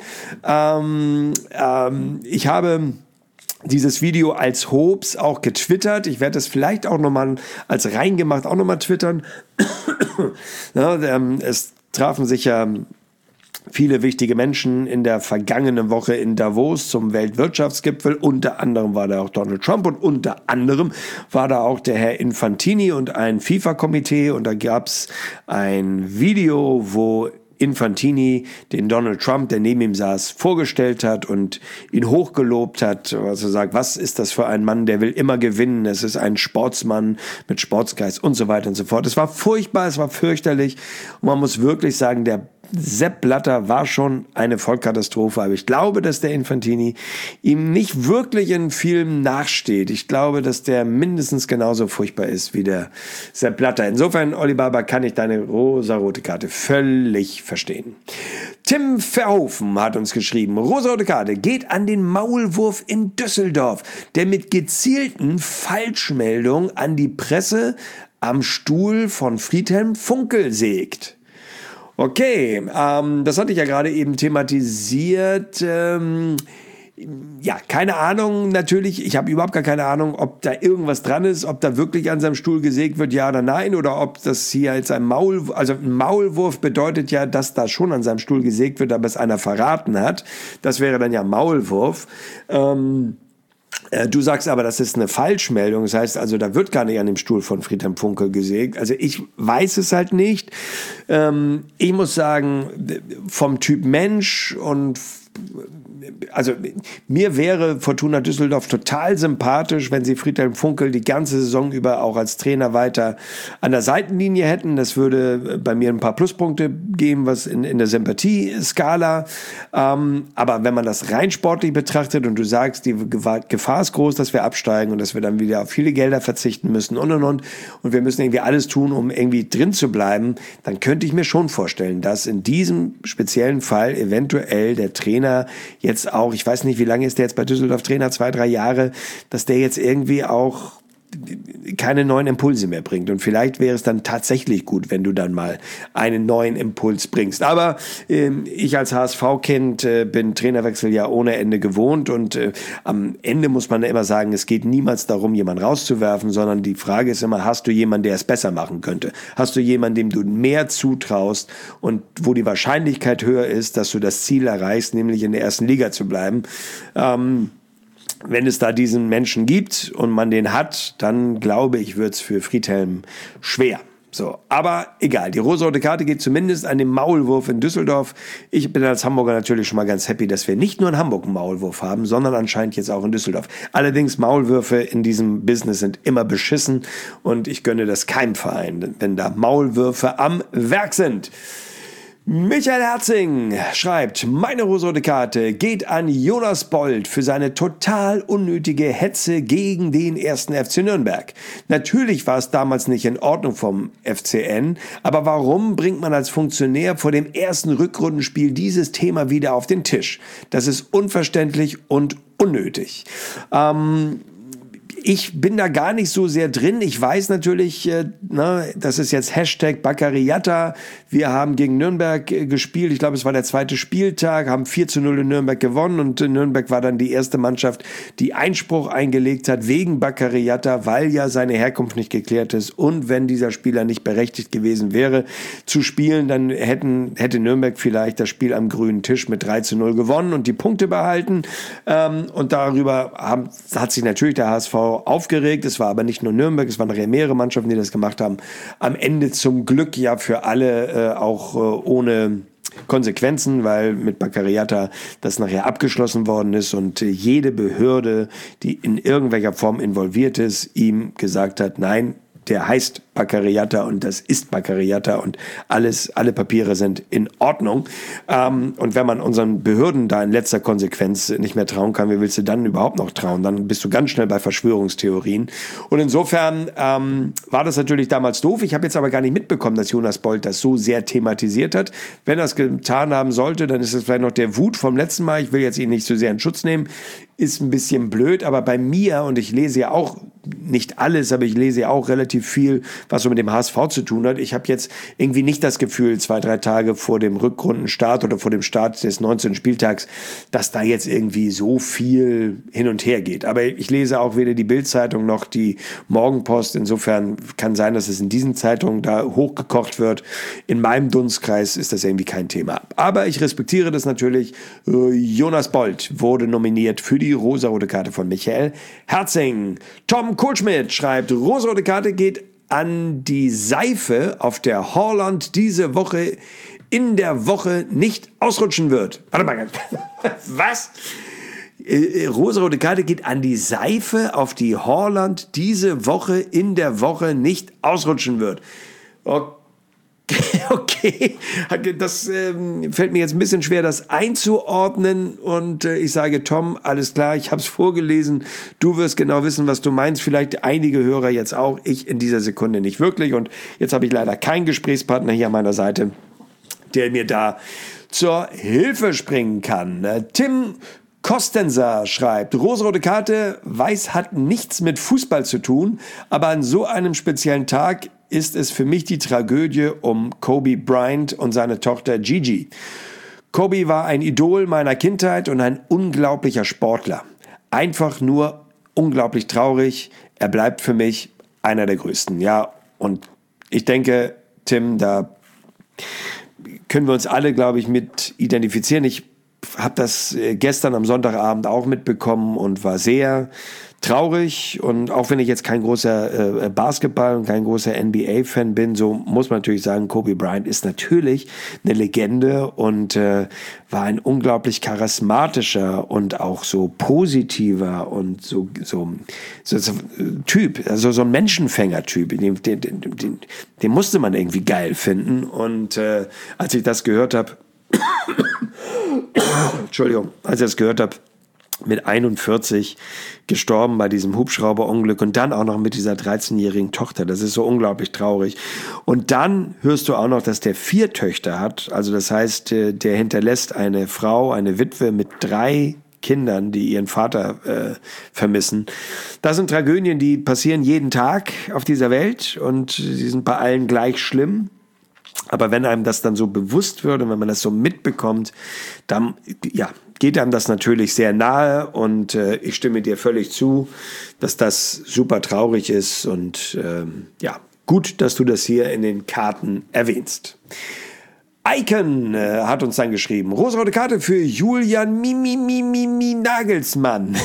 Ich habe dieses Video als Hobbs auch getwittert. Ich werde das vielleicht auch nochmal als reingemacht auch nochmal twittern. Ja, es trafen sich ja viele wichtige Menschen in der vergangenen Woche in Davos zum Weltwirtschaftsgipfel. Unter anderem war da auch Donald Trump und unter anderem war da auch der Herr Infantini und ein FIFA-Komitee. Und da gab es ein Video, wo Infantini den Donald Trump, der neben ihm saß, vorgestellt hat und ihn hochgelobt hat. Also sagt, was ist das für ein Mann, der will immer gewinnen. Es ist ein Sportsmann mit Sportsgeist und so weiter und so fort. Es war furchtbar, es war fürchterlich. Und man muss wirklich sagen, der Sepp Blatter war schon eine Vollkatastrophe, aber ich glaube, dass der Infantini ihm nicht wirklich in Filmen nachsteht. Ich glaube, dass der mindestens genauso furchtbar ist wie der Sepp Blatter. Insofern, Olli Baba, kann ich deine rosarote Karte völlig verstehen. Tim Verhoeven hat uns geschrieben, rosarote Karte geht an den Maulwurf in Düsseldorf, der mit gezielten Falschmeldungen an die Presse am Stuhl von Friedhelm Funkel sägt. Okay, das hatte ich ja gerade eben thematisiert. Ja, keine Ahnung natürlich. Ich habe überhaupt gar keine Ahnung, ob da irgendwas dran ist, ob da wirklich an seinem Stuhl gesägt wird, ja oder nein, oder ob das hier jetzt ein Maulwurf bedeutet ja, dass da schon an seinem Stuhl gesägt wird, aber es einer verraten hat. Das wäre dann ja Maulwurf. Du sagst aber, das ist eine Falschmeldung. Das heißt also, da wird gar nicht an dem Stuhl von Friedhelm Funkel gesägt. Also ich weiß es halt nicht. Ich muss sagen, vom Typ Mensch und also mir wäre Fortuna Düsseldorf total sympathisch, wenn sie Friedhelm Funkel die ganze Saison über auch als Trainer weiter an der Seitenlinie hätten. Das würde bei mir ein paar Pluspunkte geben, was in der Sympathieskala. Aber wenn man das rein sportlich betrachtet und du sagst, die Gefahr ist groß, dass wir absteigen und dass wir dann wieder auf viele Gelder verzichten müssen und wir müssen irgendwie alles tun, um irgendwie drin zu bleiben, dann könnte ich mir schon vorstellen, dass in diesem speziellen Fall eventuell der Trainer jetzt auch, ich weiß nicht, wie lange ist der jetzt bei Düsseldorf Trainer, 2-3 Jahre, dass der jetzt irgendwie auch keine neuen Impulse mehr bringt. Und vielleicht wäre es dann tatsächlich gut, wenn du dann mal einen neuen Impuls bringst. Aber ich als HSV-Kind bin Trainerwechsel ja ohne Ende gewohnt und am Ende muss man immer sagen, es geht niemals darum, jemanden rauszuwerfen, sondern die Frage ist immer, hast du jemanden, der es besser machen könnte? Hast du jemanden, dem du mehr zutraust und wo die Wahrscheinlichkeit höher ist, dass du das Ziel erreichst, nämlich in der ersten Liga zu bleiben? Wenn es da diesen Menschen gibt und man den hat, dann glaube ich, wird es für Friedhelm schwer. So, aber egal, die rosarote Karte geht zumindest an den Maulwurf in Düsseldorf. Ich bin als Hamburger natürlich schon mal ganz happy, dass wir nicht nur in Hamburg einen Maulwurf haben, sondern anscheinend jetzt auch in Düsseldorf. Allerdings, Maulwürfe in diesem Business sind immer beschissen und ich gönne das keinem Verein, wenn da Maulwürfe am Werk sind. Michael Herzing schreibt, meine rosarote Karte geht an Jonas Bold für seine total unnötige Hetze gegen den 1. FC Nürnberg. Natürlich war es damals nicht in Ordnung vom FCN, aber warum bringt man als Funktionär vor dem ersten Rückrundenspiel dieses Thema wieder auf den Tisch? Das ist unverständlich und unnötig. Ich bin da gar nicht so sehr drin. Ich weiß natürlich, das ist jetzt Hashtag Baccariata. Wir haben gegen Nürnberg gespielt. Ich glaube, es war der 2. Spieltag, haben 4-0 in Nürnberg gewonnen und Nürnberg war dann die erste Mannschaft, die Einspruch eingelegt hat wegen Baccariata, weil ja seine Herkunft nicht geklärt ist. Und wenn dieser Spieler nicht berechtigt gewesen wäre zu spielen, dann hätte Nürnberg vielleicht das Spiel am grünen Tisch mit 3-0 gewonnen und die Punkte behalten. Und darüber hat sich natürlich der HSV aufgeregt. Es war aber nicht nur Nürnberg, es waren nachher mehrere Mannschaften, die das gemacht haben. Am Ende zum Glück ja für alle auch ohne Konsequenzen, weil mit Baccariata das nachher abgeschlossen worden ist und jede Behörde, die in irgendwelcher Form involviert ist, ihm gesagt hat, nein, der heißt Baccariata und das ist Baccariata und alle Papiere sind in Ordnung. Und wenn man unseren Behörden da in letzter Konsequenz nicht mehr trauen kann, wie willst du dann überhaupt noch trauen? Dann bist du ganz schnell bei Verschwörungstheorien. Und insofern war das natürlich damals doof. Ich habe jetzt aber gar nicht mitbekommen, dass Jonas Bold das so sehr thematisiert hat. Wenn er es getan haben sollte, dann ist es vielleicht noch der Wut vom letzten Mal. Ich will jetzt ihn nicht so sehr in Schutz nehmen. Ist ein bisschen blöd, aber bei mir, und ich lese ja auch nicht alles, aber ich lese ja auch relativ viel was so mit dem HSV zu tun hat. Ich habe jetzt irgendwie nicht das Gefühl, 2-3 Tage vor dem Rückrundenstart oder vor dem Start des 19. Spieltags, dass da jetzt irgendwie so viel hin und her geht. Aber ich lese auch weder die Bild-Zeitung noch die Morgenpost. Insofern kann sein, dass es in diesen Zeitungen da hochgekocht wird. In meinem Dunstkreis ist das irgendwie kein Thema. Aber ich respektiere das natürlich. Jonas Bold wurde nominiert für die rosarote Karte von Michael Herzing. Tom Kohlschmidt schreibt, rosarote Karte geht an die Seife, auf der Haaland diese Woche in der Woche nicht ausrutschen wird. Warte mal. Was? Rosarote Karte geht an die Seife, auf die Haaland diese Woche in der Woche nicht ausrutschen wird. Okay, das fällt mir jetzt ein bisschen schwer, das einzuordnen und ich sage, Tom, alles klar, ich habe es vorgelesen, du wirst genau wissen, was du meinst, vielleicht einige Hörer jetzt auch, ich in dieser Sekunde nicht wirklich und jetzt habe ich leider keinen Gesprächspartner hier an meiner Seite, der mir da zur Hilfe springen kann. Tim Kostenser schreibt, rosarote Karte, weiß hat nichts mit Fußball zu tun, aber an so einem speziellen Tag ist es für mich die Tragödie um Kobe Bryant und seine Tochter Gigi. Kobe war ein Idol meiner Kindheit und ein unglaublicher Sportler. Einfach nur unglaublich traurig. Er bleibt für mich einer der größten. Ja, und ich denke, Tim, da können wir uns alle, glaube ich, mit identifizieren. Ich habe das gestern am Sonntagabend auch mitbekommen und war sehr traurig. Und auch wenn ich jetzt kein großer Basketball- und kein großer NBA-Fan bin, so muss man natürlich sagen, Kobe Bryant ist natürlich eine Legende und war ein unglaublich charismatischer und auch so positiver und so Typ, also so ein Menschenfänger-Typ. Den musste man irgendwie geil finden. Und als ich das gehört habe, Entschuldigung, als ich das gehört habe, mit 41 gestorben bei diesem Hubschrauberunglück und dann auch noch mit dieser 13-jährigen Tochter. Das ist so unglaublich traurig. Und dann hörst du auch noch, dass der 4 Töchter hat. Also das heißt, der hinterlässt eine Frau, eine Witwe mit 3 Kindern, die ihren Vater vermissen. Das sind Tragödien, die passieren jeden Tag auf dieser Welt und sie sind bei allen gleich schlimm. Aber wenn einem das dann so bewusst wird und wenn man das so mitbekommt, dann geht einem das natürlich sehr nahe und ich stimme dir völlig zu, dass das super traurig ist und gut, dass du das hier in den Karten erwähnst. Icon hat uns dann geschrieben, rosarote Karte für Julian Nagelsmann.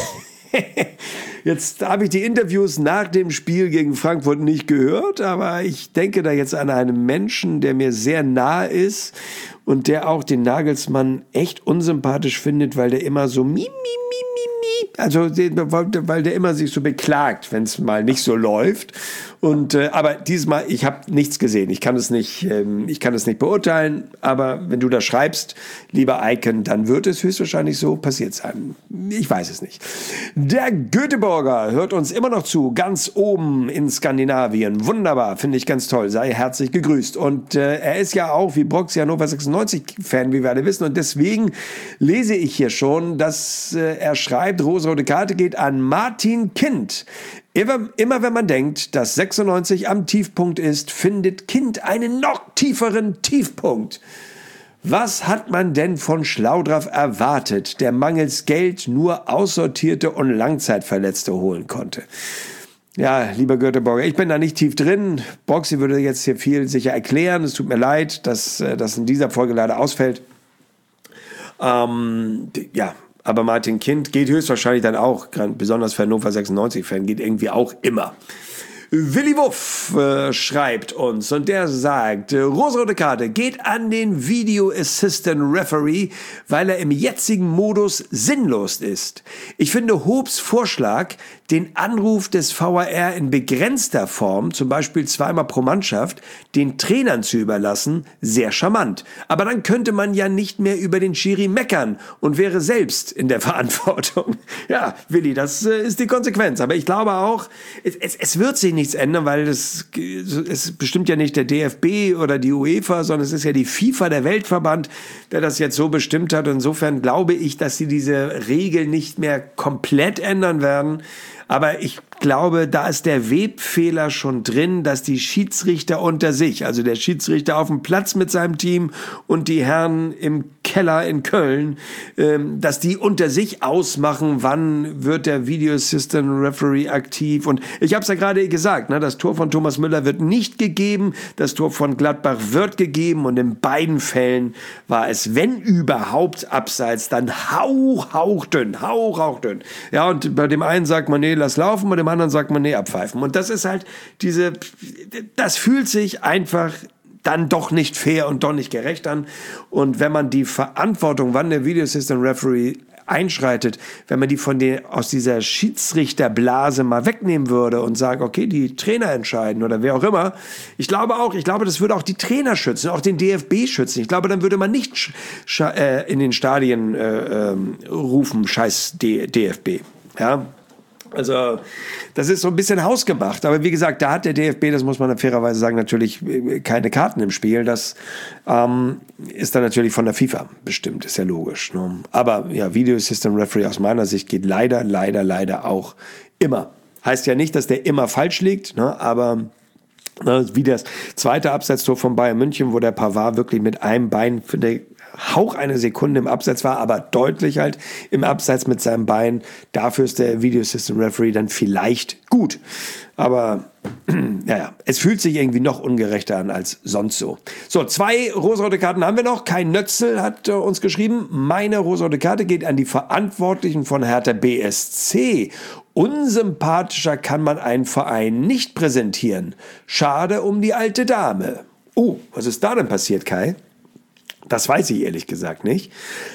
Jetzt habe ich die Interviews nach dem Spiel gegen Frankfurt nicht gehört, aber ich denke da jetzt an einen Menschen, der mir sehr nahe ist und der auch den Nagelsmann echt unsympathisch findet, weil der immer so also weil der immer sich so beklagt, wenn es mal nicht so läuft. Und aber diesmal, ich habe nichts gesehen. Ich kann es nicht beurteilen. Aber wenn du da schreibst, lieber Icon, dann wird es höchstwahrscheinlich so passiert sein. Ich weiß es nicht. Der Göteborger hört uns immer noch zu, ganz oben in Skandinavien. Wunderbar, finde ich ganz toll. Sei herzlich gegrüßt. Und er ist ja auch wie Broxy Hannover 96 Fan, wie wir alle wissen. Und deswegen lese ich hier schon, dass er schreibt, rosarote Karte geht an Martin Kind. Immer wenn man denkt, dass 96 am Tiefpunkt ist, findet Kind einen noch tieferen Tiefpunkt. Was hat man denn von Schlaudraff erwartet, der mangels Geld nur Aussortierte und Langzeitverletzte holen konnte? Ja, lieber Göteborger, ich bin da nicht tief drin. Broxy würde jetzt hier viel sicher erklären. Es tut mir leid, dass das in dieser Folge leider ausfällt. Aber Martin Kind geht höchstwahrscheinlich dann auch, besonders für Hannover 96-Fan, geht irgendwie auch immer. Willi Wuff schreibt uns und der sagt, rosarote Karte geht an den Video Assistant Referee, weil er im jetzigen Modus sinnlos ist. Ich finde Hobs Vorschlag, den Anruf des VAR in begrenzter Form, zum Beispiel 2-mal pro Mannschaft, den Trainern zu überlassen, sehr charmant. Aber dann könnte man ja nicht mehr über den Schiri meckern und wäre selbst in der Verantwortung. Ja, Willi, das ist die Konsequenz. Aber ich glaube auch, es wird sich nichts ändern, weil es bestimmt ja nicht der DFB oder die UEFA, sondern es ist ja die FIFA, der Weltverband, der das jetzt so bestimmt hat. Insofern glaube ich, dass sie diese Regel nicht mehr komplett ändern werden. Aber ich glaube, da ist der Webfehler schon drin, dass die Schiedsrichter unter sich, also der Schiedsrichter auf dem Platz mit seinem Team und die Herren im Keller in Köln, dass die unter sich ausmachen, wann wird der Video Assistant Referee aktiv. Und ich habe es ja gerade gesagt, ne, das Tor von Thomas Müller wird nicht gegeben, das Tor von Gladbach wird gegeben und in beiden Fällen war es, wenn überhaupt, abseits, dann hauchdünn. Ja, und bei dem einen sagt man, nee, lass laufen, bei dem anderen sagt man, nee, abpfeifen. Und das ist halt das fühlt sich einfach dann doch nicht fair und doch nicht gerecht an. Und wenn man die Verantwortung, wann der Video Assistant Referee einschreitet, wenn man die aus dieser Schiedsrichterblase mal wegnehmen würde und sagt, okay, die Trainer entscheiden oder wer auch immer. Ich glaube, das würde auch die Trainer schützen, auch den DFB schützen. Ich glaube, dann würde man nicht in den Stadien rufen, scheiß DFB. Ja. Also das ist so ein bisschen hausgemacht. Aber wie gesagt, da hat der DFB, das muss man fairerweise sagen, natürlich keine Karten im Spiel. Das ist dann natürlich von der FIFA bestimmt, ist ja logisch. Ne? Aber ja, Video System Referee aus meiner Sicht geht leider auch immer. Heißt ja nicht, dass der immer falsch liegt, ne? Aber wie das zweite Abseitstor von Bayern München, wo der Pavard wirklich mit einem Bein für den Hauch eine Sekunde im Abseits war, aber deutlich halt im Abseits mit seinem Bein. Dafür ist der Video Assistant Referee dann vielleicht gut. Aber naja, es fühlt sich irgendwie noch ungerechter an als sonst so. So, 2 rosarote Karten haben wir noch. Kai Nötzel hat uns geschrieben, meine rosarote Karte geht an die Verantwortlichen von Hertha BSC. Unsympathischer kann man einen Verein nicht präsentieren. Schade um die alte Dame. Oh, was ist da denn passiert, Kai? Das weiß ich ehrlich gesagt nicht.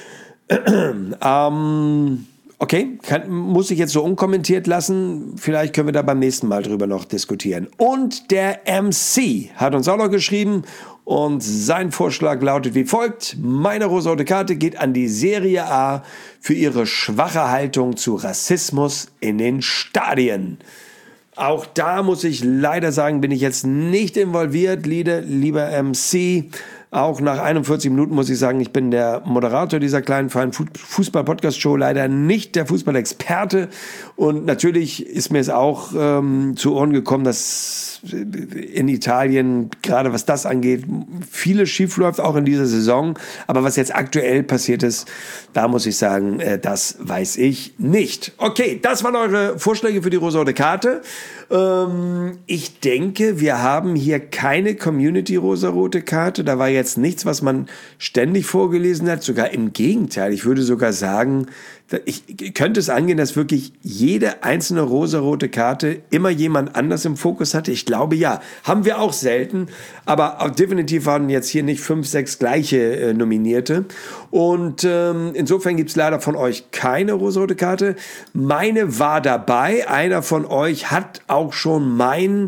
Okay, muss ich jetzt so unkommentiert lassen. Vielleicht können wir da beim nächsten Mal drüber noch diskutieren. Und der MC hat uns auch noch geschrieben und sein Vorschlag lautet wie folgt. Meine rosarote Karte geht an die Serie A für ihre schwache Haltung zu Rassismus in den Stadien. Auch da muss ich leider sagen, bin ich jetzt nicht involviert, lieber MC. Auch nach 41 Minuten muss ich sagen, ich bin der Moderator dieser kleinen Fußball-Podcast-Show, leider nicht der Fußballexperte. Und natürlich ist mir es auch zu Ohren gekommen, dass in Italien, gerade was das angeht, vieles schief läuft, auch in dieser Saison. Aber was jetzt aktuell passiert ist, da muss ich sagen, das weiß ich nicht. Okay, das waren eure Vorschläge für die rosarote Karte. Ich denke, wir haben hier keine Community-rosarote Karte. Da war jetzt nichts, was man ständig vorgelesen hat. Sogar im Gegenteil. Ich würde sogar sagen, könnte es angehen, dass wirklich jede einzelne rosarote Karte immer jemand anders im Fokus hatte? Ich glaube, ja. Haben wir auch selten. Aber auch definitiv waren jetzt hier nicht 5, 6 gleiche Nominierte. Und insofern gibt es leider von euch keine rosarote Karte. Meine war dabei. Einer von euch hat auch schon mein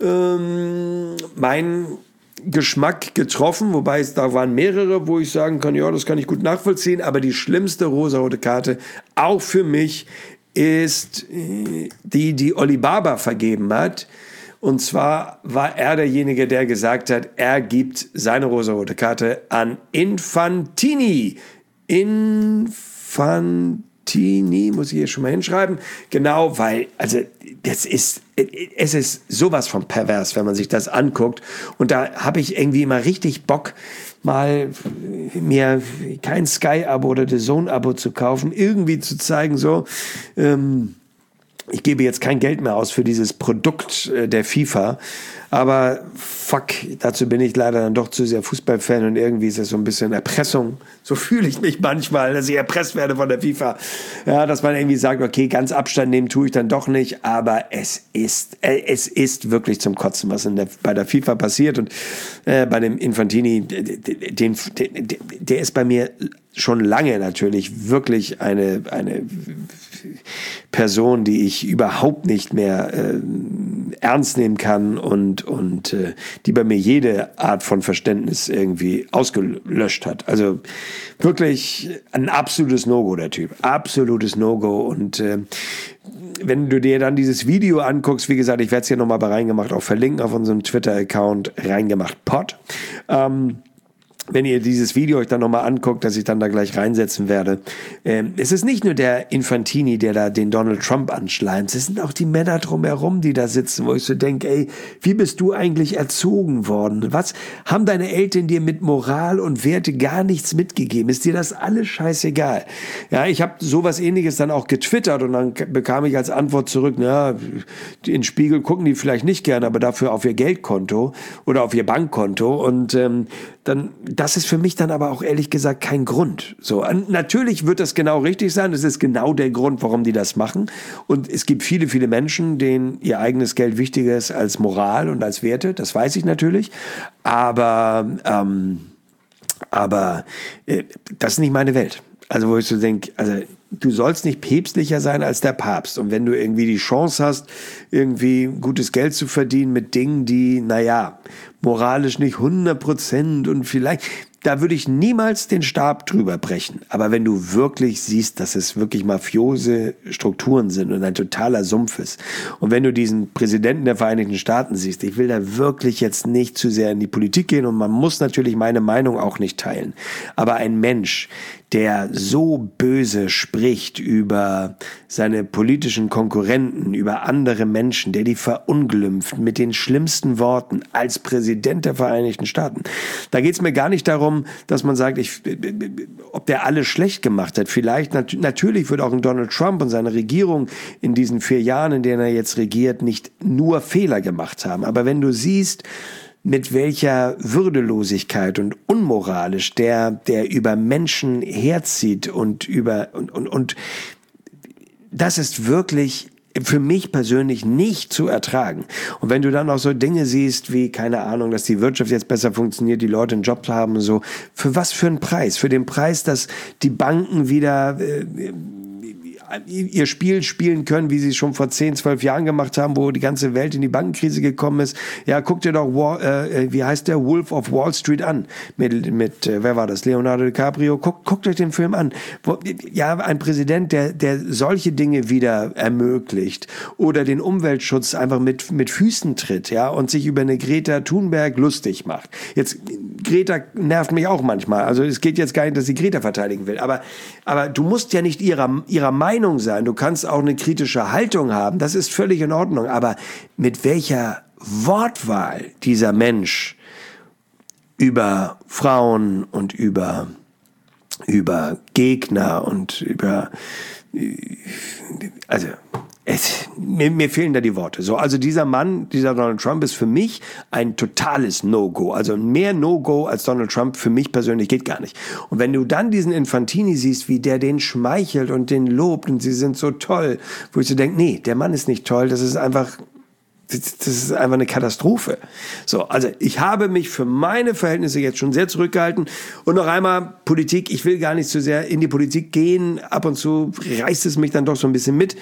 Geschmack getroffen, wobei da waren mehrere, wo ich sagen kann, ja, das kann ich gut nachvollziehen, aber die schlimmste rosarote Karte, auch für mich, ist die Oli Baba vergeben hat. Und zwar war er derjenige, der gesagt hat, er gibt seine rosarote Karte an Infantini. Infantini, muss ich hier schon mal hinschreiben. Genau, weil, also, es ist sowas von pervers, wenn man sich das anguckt. Und da habe ich irgendwie immer richtig Bock, mal mir kein Sky-Abo oder The Zone-Abo zu kaufen, irgendwie zu zeigen, so, ich gebe jetzt kein Geld mehr aus für dieses Produkt der FIFA, aber fuck, dazu bin ich leider dann doch zu sehr Fußballfan und irgendwie ist das so ein bisschen Erpressung. So fühle ich mich manchmal, dass ich erpresst werde von der FIFA. Ja, dass man irgendwie sagt, okay, ganz Abstand nehmen tue ich dann doch nicht, aber es ist wirklich zum Kotzen, was bei der FIFA passiert und bei dem Infantini, der ist bei mir schon lange natürlich wirklich eine Person, die ich überhaupt nicht mehr ernst nehmen kann und die bei mir jede Art von Verständnis irgendwie ausgelöscht hat. Also wirklich ein absolutes No-Go, der Typ. Absolutes No-Go. Und wenn du dir dann dieses Video anguckst, wie gesagt, ich werde es hier nochmal bei Reingemacht auch verlinken auf unserem Twitter-Account, Reingemacht-Pod. Wenn ihr dieses Video euch dann nochmal anguckt, dass ich dann da gleich reinsetzen werde. Es ist nicht nur der Infantini, der da den Donald Trump anschleimt. Es sind auch die Männer drumherum, die da sitzen, wo ich so denke, ey, wie bist du eigentlich erzogen worden? Was haben deine Eltern dir mit Moral und Werte gar nichts mitgegeben? Ist dir das alles scheißegal? Ja, ich habe sowas Ähnliches dann auch getwittert und dann bekam ich als Antwort zurück, na, in den Spiegel gucken die vielleicht nicht gerne, aber dafür auf ihr Geldkonto oder auf ihr Bankkonto und dann, das ist für mich dann aber auch ehrlich gesagt kein Grund. So, natürlich wird das genau richtig sein. Das ist genau der Grund, warum die das machen. Und es gibt viele, viele Menschen, denen ihr eigenes Geld wichtiger ist als Moral und als Werte. Das weiß ich natürlich. Aber das ist nicht meine Welt. Also wo ich so denke, also du sollst nicht päpstlicher sein als der Papst. Und wenn du irgendwie die Chance hast, irgendwie gutes Geld zu verdienen mit Dingen, die, naja, moralisch nicht 100% und vielleicht, da würde ich niemals den Stab drüber brechen. Aber wenn du wirklich siehst, dass es wirklich mafiose Strukturen sind und ein totaler Sumpf ist und wenn du diesen Präsidenten der Vereinigten Staaten siehst, ich will da wirklich jetzt nicht zu sehr in die Politik gehen und man muss natürlich meine Meinung auch nicht teilen. Aber ein Mensch, der so böse spricht über seine politischen Konkurrenten, über andere Menschen, der die verunglimpft mit den schlimmsten Worten als Präsident der Vereinigten Staaten. Da geht's mir gar nicht darum, dass man sagt, ob der alles schlecht gemacht hat. Vielleicht, natürlich wird auch ein Donald Trump und seine Regierung in diesen 4 Jahren, in denen er jetzt regiert, nicht nur Fehler gemacht haben. Aber wenn du siehst, mit welcher Würdelosigkeit und unmoralisch der über Menschen herzieht und das ist wirklich für mich persönlich nicht zu ertragen. Und wenn du dann auch so Dinge siehst wie, keine Ahnung, dass die Wirtschaft jetzt besser funktioniert, die Leute einen Job haben, so, für was für einen Preis? Für den Preis, dass die Banken wieder ihr Spiel spielen können, wie sie es schon vor 10, 12 Jahren gemacht haben, wo die ganze Welt in die Bankenkrise gekommen ist. Ja, guck dir doch, wie heißt der, Wolf of Wall Street an, mit wer war das, Leonardo DiCaprio, guckt euch den Film an. Ja, ein Präsident, der solche Dinge wieder ermöglicht oder den Umweltschutz einfach mit Füßen tritt, ja, und sich über eine Greta Thunberg lustig macht. Jetzt, Greta nervt mich auch manchmal, also es geht jetzt gar nicht, dass sie Greta verteidigen will, aber du musst ja nicht ihrer Meinung sein. Du kannst auch eine kritische Haltung haben. Das ist völlig in Ordnung. Aber mit welcher Wortwahl dieser Mensch über Frauen und über Gegner und mir fehlen da die Worte. So, also dieser Mann, dieser Donald Trump ist für mich ein totales No-Go. Also mehr No-Go als Donald Trump für mich persönlich geht gar nicht. Und wenn du dann diesen Infantini siehst, wie der den schmeichelt und den lobt und sie sind so toll, wo ich so denke, nee, der Mann ist nicht toll, das ist einfach eine Katastrophe. So, also ich habe mich für meine Verhältnisse jetzt schon sehr zurückgehalten. Und noch einmal, Politik, ich will gar nicht so sehr in die Politik gehen. Ab und zu reißt es mich dann doch so ein bisschen mit.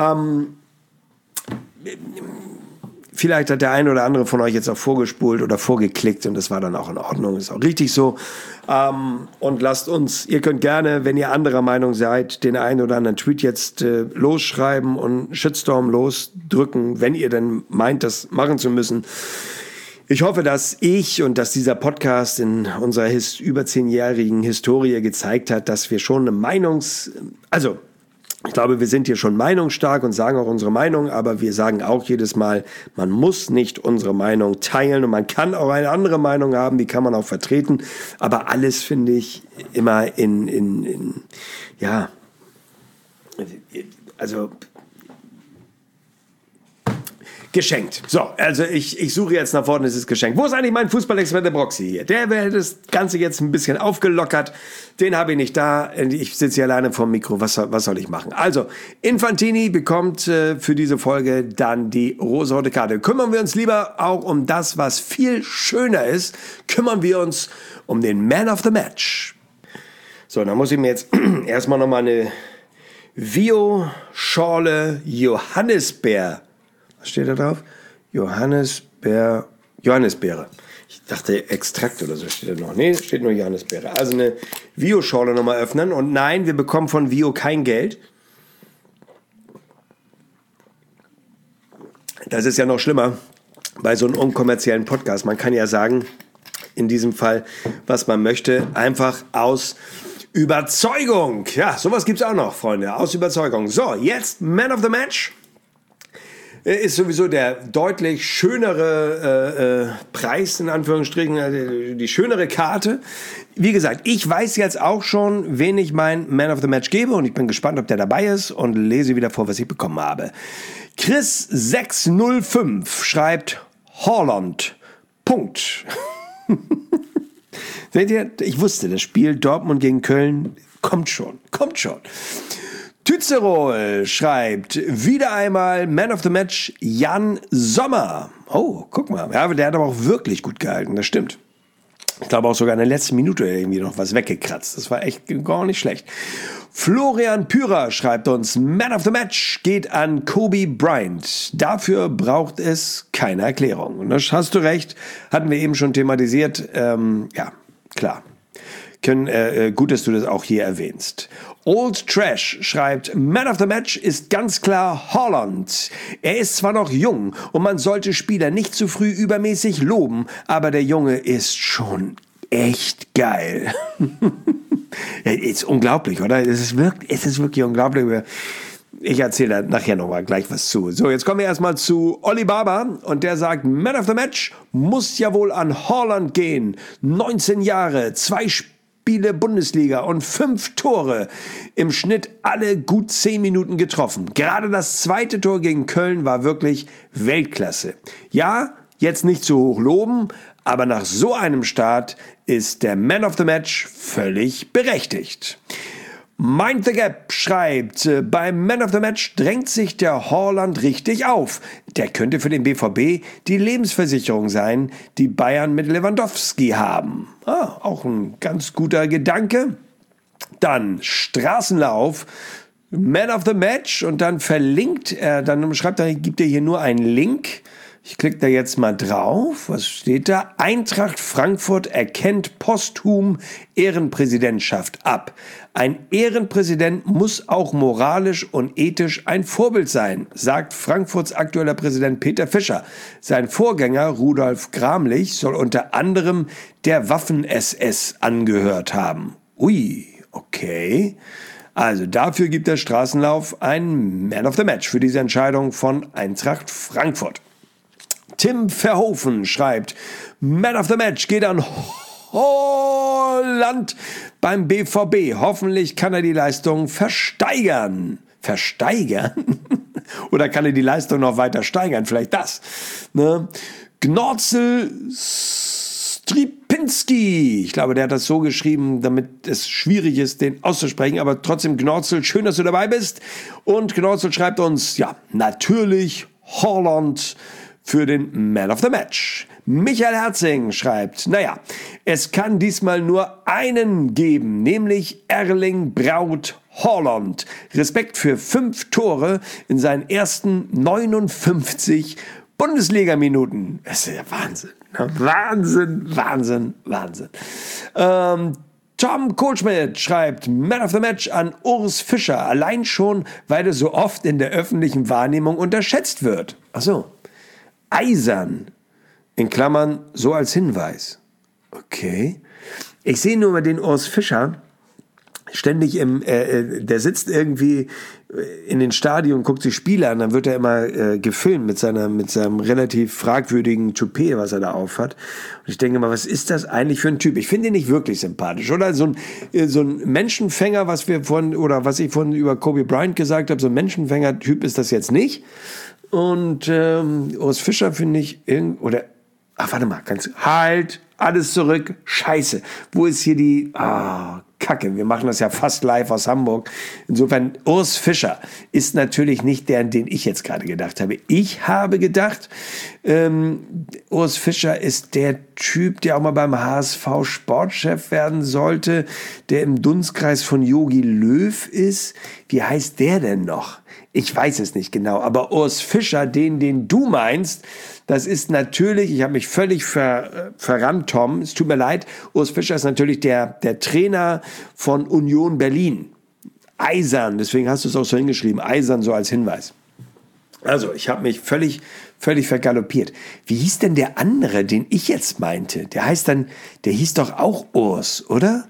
Vielleicht hat der eine oder andere von euch jetzt auch vorgespult oder vorgeklickt und das war dann auch in Ordnung, ist auch richtig so. Und lasst uns, ihr könnt gerne, wenn ihr anderer Meinung seid, den einen oder anderen Tweet jetzt losschreiben und Shitstorm losdrücken, wenn ihr denn meint, das machen zu müssen. Ich hoffe, dass dass dieser Podcast in unserer über 10-jährigen Historie gezeigt hat, dass wir schon ich glaube, wir sind hier schon meinungsstark und sagen auch unsere Meinung, aber wir sagen auch jedes Mal, man muss nicht unsere Meinung teilen und man kann auch eine andere Meinung haben, die kann man auch vertreten, aber alles finde ich immer geschenkt. So, also ich suche jetzt nach vorne, es ist geschenkt. Wo ist eigentlich mein Fußballexperte Broxy hier? Der wäre das Ganze jetzt ein bisschen aufgelockert. Den habe ich nicht da. Ich sitze hier alleine vorm Mikro. Was soll ich machen? Also, Infantini bekommt für diese Folge dann die rosa-rote Karte. Kümmern wir uns lieber auch um das, was viel schöner ist. Kümmern wir uns um den Man of the Match. So, dann muss ich mir jetzt erstmal nochmal eine Vio-Schorle Johannisbeer. Was steht da drauf? Johannisbeere. Ich dachte Extrakt oder so steht da noch. Nee, steht nur Johannisbeere. Also eine Vio-Schorle nochmal öffnen. Und nein, wir bekommen von Vio kein Geld. Das ist ja noch schlimmer bei so einem unkommerziellen Podcast. Man kann ja sagen, in diesem Fall, was man möchte, einfach aus Überzeugung. Ja, sowas gibt's auch noch, Freunde, aus Überzeugung. So, jetzt Man of the Match. Ist sowieso der deutlich schönere Preis, in Anführungsstrichen, die schönere Karte. Wie gesagt, ich weiß jetzt auch schon, wen ich mein Man of the Match gebe und ich bin gespannt, ob der dabei ist und lese wieder vor, was ich bekommen habe. Chris605 schreibt Haaland. Punkt. Seht ihr, ich wusste, das Spiel Dortmund gegen Köln kommt schon. Tützerol schreibt, wieder einmal Man of the Match Jan Sommer. Oh, guck mal, ja, der hat aber auch wirklich gut gehalten, das stimmt. Ich glaube auch sogar in der letzten Minute irgendwie noch was weggekratzt. Das war echt gar nicht schlecht. Florian Pürer schreibt uns, Man of the Match geht an Kobe Bryant. Dafür braucht es keine Erklärung. Und das hast du recht, hatten wir eben schon thematisiert. Ja, klar. Gut, dass du das auch hier erwähnst. Old Trash schreibt, Man of the Match ist ganz klar Haaland. Er ist zwar noch jung und man sollte Spieler nicht zu früh übermäßig loben, aber der Junge ist schon echt geil. Ist unglaublich, oder? Es ist wirklich unglaublich. Ich erzähle da nachher noch mal gleich was zu. So, jetzt kommen wir erstmal zu Olli Baba und der sagt, Man of the Match muss ja wohl an Haaland gehen. 19 Jahre, 2 Spiele Bundesliga und 5 Tore. Im Schnitt alle gut 10 Minuten getroffen. Gerade das zweite Tor gegen Köln war wirklich Weltklasse. Ja, jetzt nicht zu hoch loben, aber nach so einem Start ist der Man of the Match völlig berechtigt. Mind the Gap schreibt, beim Man of the Match drängt sich der Haaland richtig auf. Der könnte für den BVB die Lebensversicherung sein, die Bayern mit Lewandowski haben. Auch ein ganz guter Gedanke. Dann Straßenlauf, Man of the Match und dann verlinkt er, gibt er hier nur einen Link. Ich klicke da jetzt mal drauf. Was steht da? Eintracht Frankfurt erkennt posthum Ehrenpräsidentschaft ab. Ein Ehrenpräsident muss auch moralisch und ethisch ein Vorbild sein, sagt Frankfurts aktueller Präsident Peter Fischer. Sein Vorgänger Rudolf Gramlich soll unter anderem der Waffen-SS angehört haben. Ui, okay. Also dafür gibt der Straßenlauf ein Man of the Match für diese Entscheidung von Eintracht Frankfurt. Tim Verhoeven schreibt, Man of the Match geht an Haaland beim BVB. Hoffentlich kann er die Leistung versteigern. Versteigern? Oder kann er die Leistung noch weiter steigern? Vielleicht das. Ne? Gnorzel Stripinski. Ich glaube, der hat das so geschrieben, damit es schwierig ist, den auszusprechen. Aber trotzdem, Gnorzel, schön, dass du dabei bist. Und Gnorzel schreibt uns, ja, natürlich Haaland für den Man of the Match. Michael Herzing schreibt, naja, es kann diesmal nur einen geben, nämlich Erling Braut Haaland. Respekt für 5 Tore in seinen ersten 59 Bundesliga-Minuten. Das ist ja Wahnsinn. Wahnsinn. Tom Kohlschmidt schreibt, Man of the Match an Urs Fischer. Allein schon, weil er so oft in der öffentlichen Wahrnehmung unterschätzt wird. Ach so. Eisern, in Klammern, so als Hinweis. Okay. Ich sehe nur mal den Urs Fischer ständig der sitzt irgendwie in den Stadien und guckt sich Spiele an, dann wird er immer gefilmt mit seinem relativ fragwürdigen Toupet, was er da aufhat. Und ich denke mal, was ist das eigentlich für ein Typ? Ich finde ihn nicht wirklich sympathisch, oder? So ein Menschenfänger, was ich vorhin über Kobe Bryant gesagt habe, so ein Menschenfänger-Typ ist das jetzt nicht. Und Urs Fischer finde ich warte mal, alles zurück, scheiße. Wo ist hier Kacke. Wir machen das ja fast live aus Hamburg. Insofern, Urs Fischer ist natürlich nicht der, an den ich jetzt gerade gedacht habe. Ich habe gedacht, Urs Fischer ist der Typ, der auch mal beim HSV Sportchef werden sollte, der im Dunstkreis von Jogi Löw ist. Wie heißt der denn noch? Ich weiß es nicht genau, aber Urs Fischer, den du meinst, das ist natürlich, ich habe mich völlig verrannt, Tom, es tut mir leid, Urs Fischer ist natürlich der Trainer von Union Berlin. Eisern, deswegen hast du es auch so hingeschrieben, Eisern so als Hinweis. Also, ich habe mich völlig vergaloppiert. Wie hieß denn der andere, den ich jetzt meinte? Der hieß doch auch Urs, oder?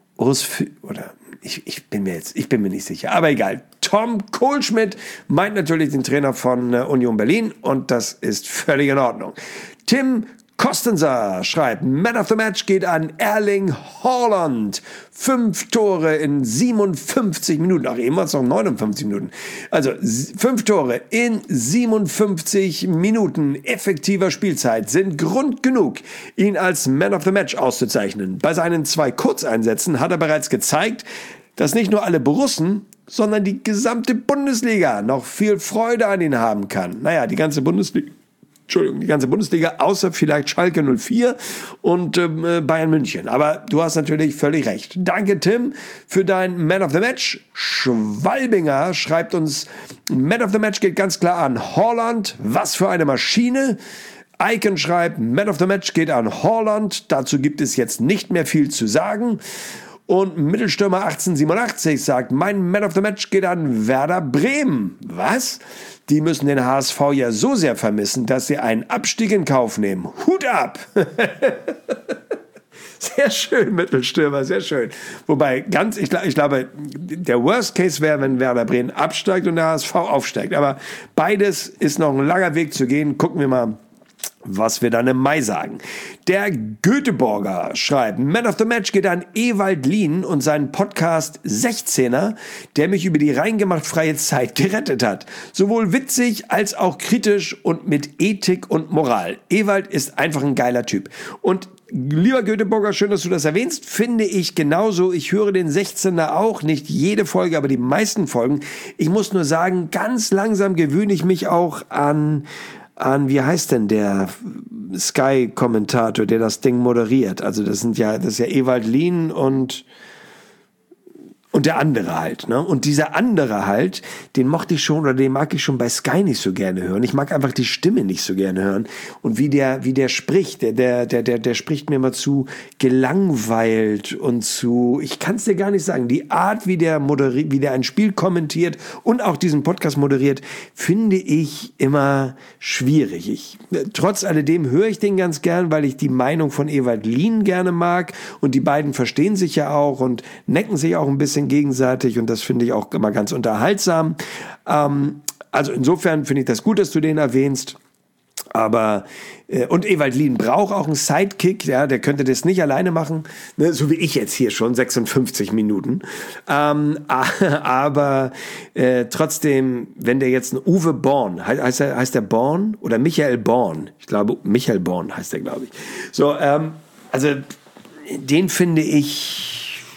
Ich bin mir nicht sicher, aber egal. Tom Kohlschmidt meint natürlich den Trainer von Union Berlin und das ist völlig in Ordnung. Tim Kostenser schreibt, Man of the Match geht an Erling Haaland. 5 Tore in 57 Minuten. Ach, eben waren es noch 59 Minuten. Also 5 Tore in 57 Minuten effektiver Spielzeit sind Grund genug, ihn als Man of the Match auszuzeichnen. Bei seinen 2 Kurzeinsätzen hat er bereits gezeigt, dass nicht nur alle Borussen, sondern die gesamte Bundesliga noch viel Freude an ihn haben kann. Naja, die ganze Bundesliga, außer vielleicht Schalke 04 und Bayern München. Aber du hast natürlich völlig recht. Danke, Tim, für dein Man of the Match. Schwalbinger schreibt uns, Man of the Match geht ganz klar an Haaland. Was für eine Maschine. Icon schreibt, Man of the Match geht an Haaland. Dazu gibt es jetzt nicht mehr viel zu sagen. Und Mittelstürmer 1887 sagt, mein Man of the Match geht an Werder Bremen. Was? Die müssen den HSV ja so sehr vermissen, dass sie einen Abstieg in Kauf nehmen. Hut ab! Sehr schön, Mittelstürmer, sehr schön. Wobei, ich glaube, der Worst Case wäre, wenn Werder Bremen absteigt und der HSV aufsteigt. Aber beides ist noch ein langer Weg zu gehen. Gucken wir mal, was wir dann im Mai sagen. Der Göteborger schreibt, Man of the Match geht an Ewald Lien und seinen Podcast 16er, der mich über die reingemacht freie Zeit gerettet hat. Sowohl witzig als auch kritisch und mit Ethik und Moral. Ewald ist einfach ein geiler Typ. Und lieber Göteborger, schön, dass du das erwähnst, finde ich genauso. Ich höre den 16er auch, nicht jede Folge, aber die meisten Folgen. Ich muss nur sagen, ganz langsam gewöhne ich mich auch an, wie heißt denn der Sky-Kommentator, der das Ding moderiert? Also das ist ja Ewald Lien und der andere halt, ne? Und dieser andere halt, den mag ich schon bei Sky nicht so gerne hören. Ich mag einfach die Stimme nicht so gerne hören. Und wie der spricht, der spricht mir immer zu gelangweilt und zu, ich kann es dir gar nicht sagen, die Art, wie der ein Spiel kommentiert und auch diesen Podcast moderiert, finde ich immer schwierig. Trotz alledem höre ich den ganz gern, weil ich die Meinung von Ewald Lien gerne mag und die beiden verstehen sich ja auch und necken sich auch ein bisschen gegenseitig und das finde ich auch immer ganz unterhaltsam. Also insofern finde ich das gut, dass du den erwähnst. Aber und Ewald Lien braucht auch einen Sidekick, ja, der könnte das nicht alleine machen, ne, so wie ich jetzt hier schon 56 Minuten. Aber trotzdem, wenn der jetzt ein Uwe Born, heißt der Born oder Michael Born? Ich glaube Michael Born heißt der, glaube ich. So, also den finde ich.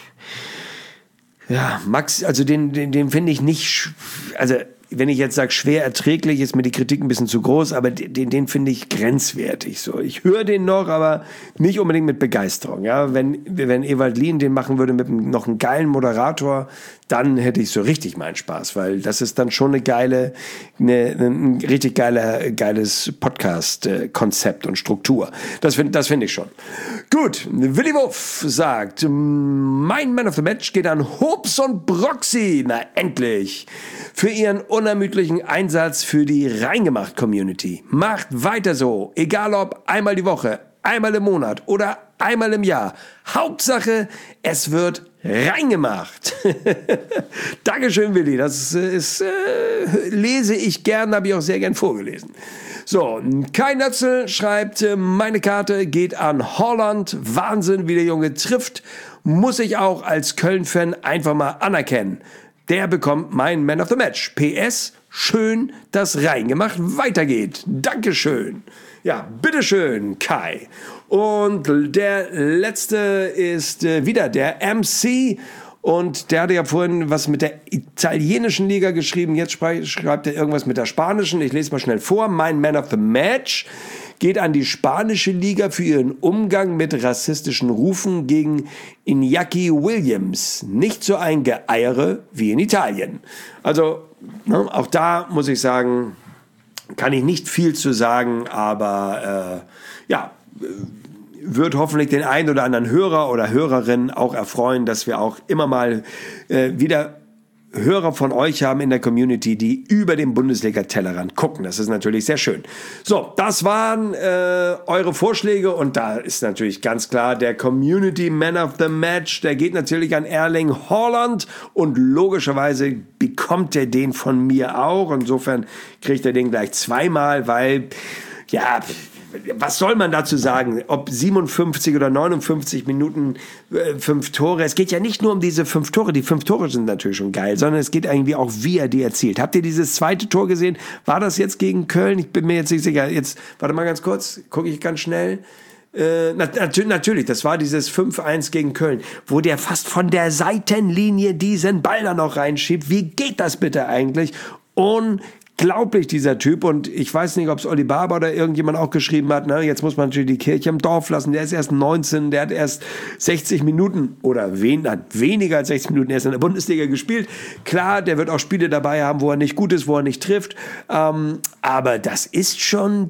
Ja, Max, also den finde ich nicht, also wenn ich jetzt sage schwer erträglich, ist mir die Kritik ein bisschen zu groß, aber den finde ich grenzwertig. So, ich höre den noch, aber nicht unbedingt mit Begeisterung. Ja, wenn Ewald Lien den machen würde mit noch einem geilen Moderator, dann hätte ich so richtig meinen Spaß, weil das ist dann schon ein richtig geiles Podcast-Konzept und Struktur. Das finde ich schon. Gut, Willi Wuff sagt, mein Man of the Match geht an Hobbs und Broxy, na endlich, für ihren unermüdlichen Einsatz für die Reingemacht-Community. Macht weiter so, egal ob einmal die Woche, einmal im Monat oder einmal im Jahr. Hauptsache, es wird reingemacht. Dankeschön, Willi. Das lese ich gern, habe ich auch sehr gern vorgelesen. So, Kai Nötzel schreibt, meine Karte geht an Holland. Wahnsinn, wie der Junge trifft. Muss ich auch als Köln-Fan einfach mal anerkennen. Der bekommt mein Man of the Match. PS, schön, dass reingemacht weitergeht. Dankeschön. Ja, bitteschön, Kai. Und der letzte ist wieder der MC. Und der hatte ja vorhin was mit der italienischen Liga geschrieben. Jetzt schreibt er irgendwas mit der spanischen. Ich lese mal schnell vor. Mein Man of the Match geht an die spanische Liga für ihren Umgang mit rassistischen Rufen gegen Iñaki Williams. Nicht so ein Geeiere wie in Italien. Also auch da muss ich sagen, kann ich nicht viel zu sagen, aber wird hoffentlich den einen oder anderen Hörer oder Hörerin auch erfreuen, dass wir auch immer mal wieder Hörer von euch haben in der Community, die über den Bundesliga-Tellerrand gucken. Das ist natürlich sehr schön. So, das waren eure Vorschläge und da ist natürlich ganz klar der Community Man of the Match. Der geht natürlich an Erling Haaland und logischerweise bekommt er den von mir auch. Insofern kriegt er den gleich zweimal, weil, ja, was soll man dazu sagen? Ob 57 oder 59 Minuten 5 Tore. Es geht ja nicht nur um diese 5 Tore. Die 5 Tore sind natürlich schon geil, sondern es geht irgendwie auch, wie er die erzielt. Habt ihr dieses zweite Tor gesehen? War das jetzt gegen Köln? Ich bin mir jetzt nicht sicher. Jetzt, warte mal ganz kurz. Gucke ich ganz schnell. Natürlich, das war dieses 5-1 gegen Köln, wo der fast von der Seitenlinie diesen Ball da noch reinschiebt. Wie geht das bitte eigentlich? Unglaublich, dieser Typ. Und ich weiß nicht, ob es Olli Barber oder irgendjemand auch geschrieben hat, ne, jetzt muss man natürlich die Kirche im Dorf lassen. Der ist erst 19, der hat erst 60 Minuten oder hat weniger als 60 Minuten erst in der Bundesliga gespielt. Klar, der wird auch Spiele dabei haben, wo er nicht gut ist, wo er nicht trifft. Aber das ist schon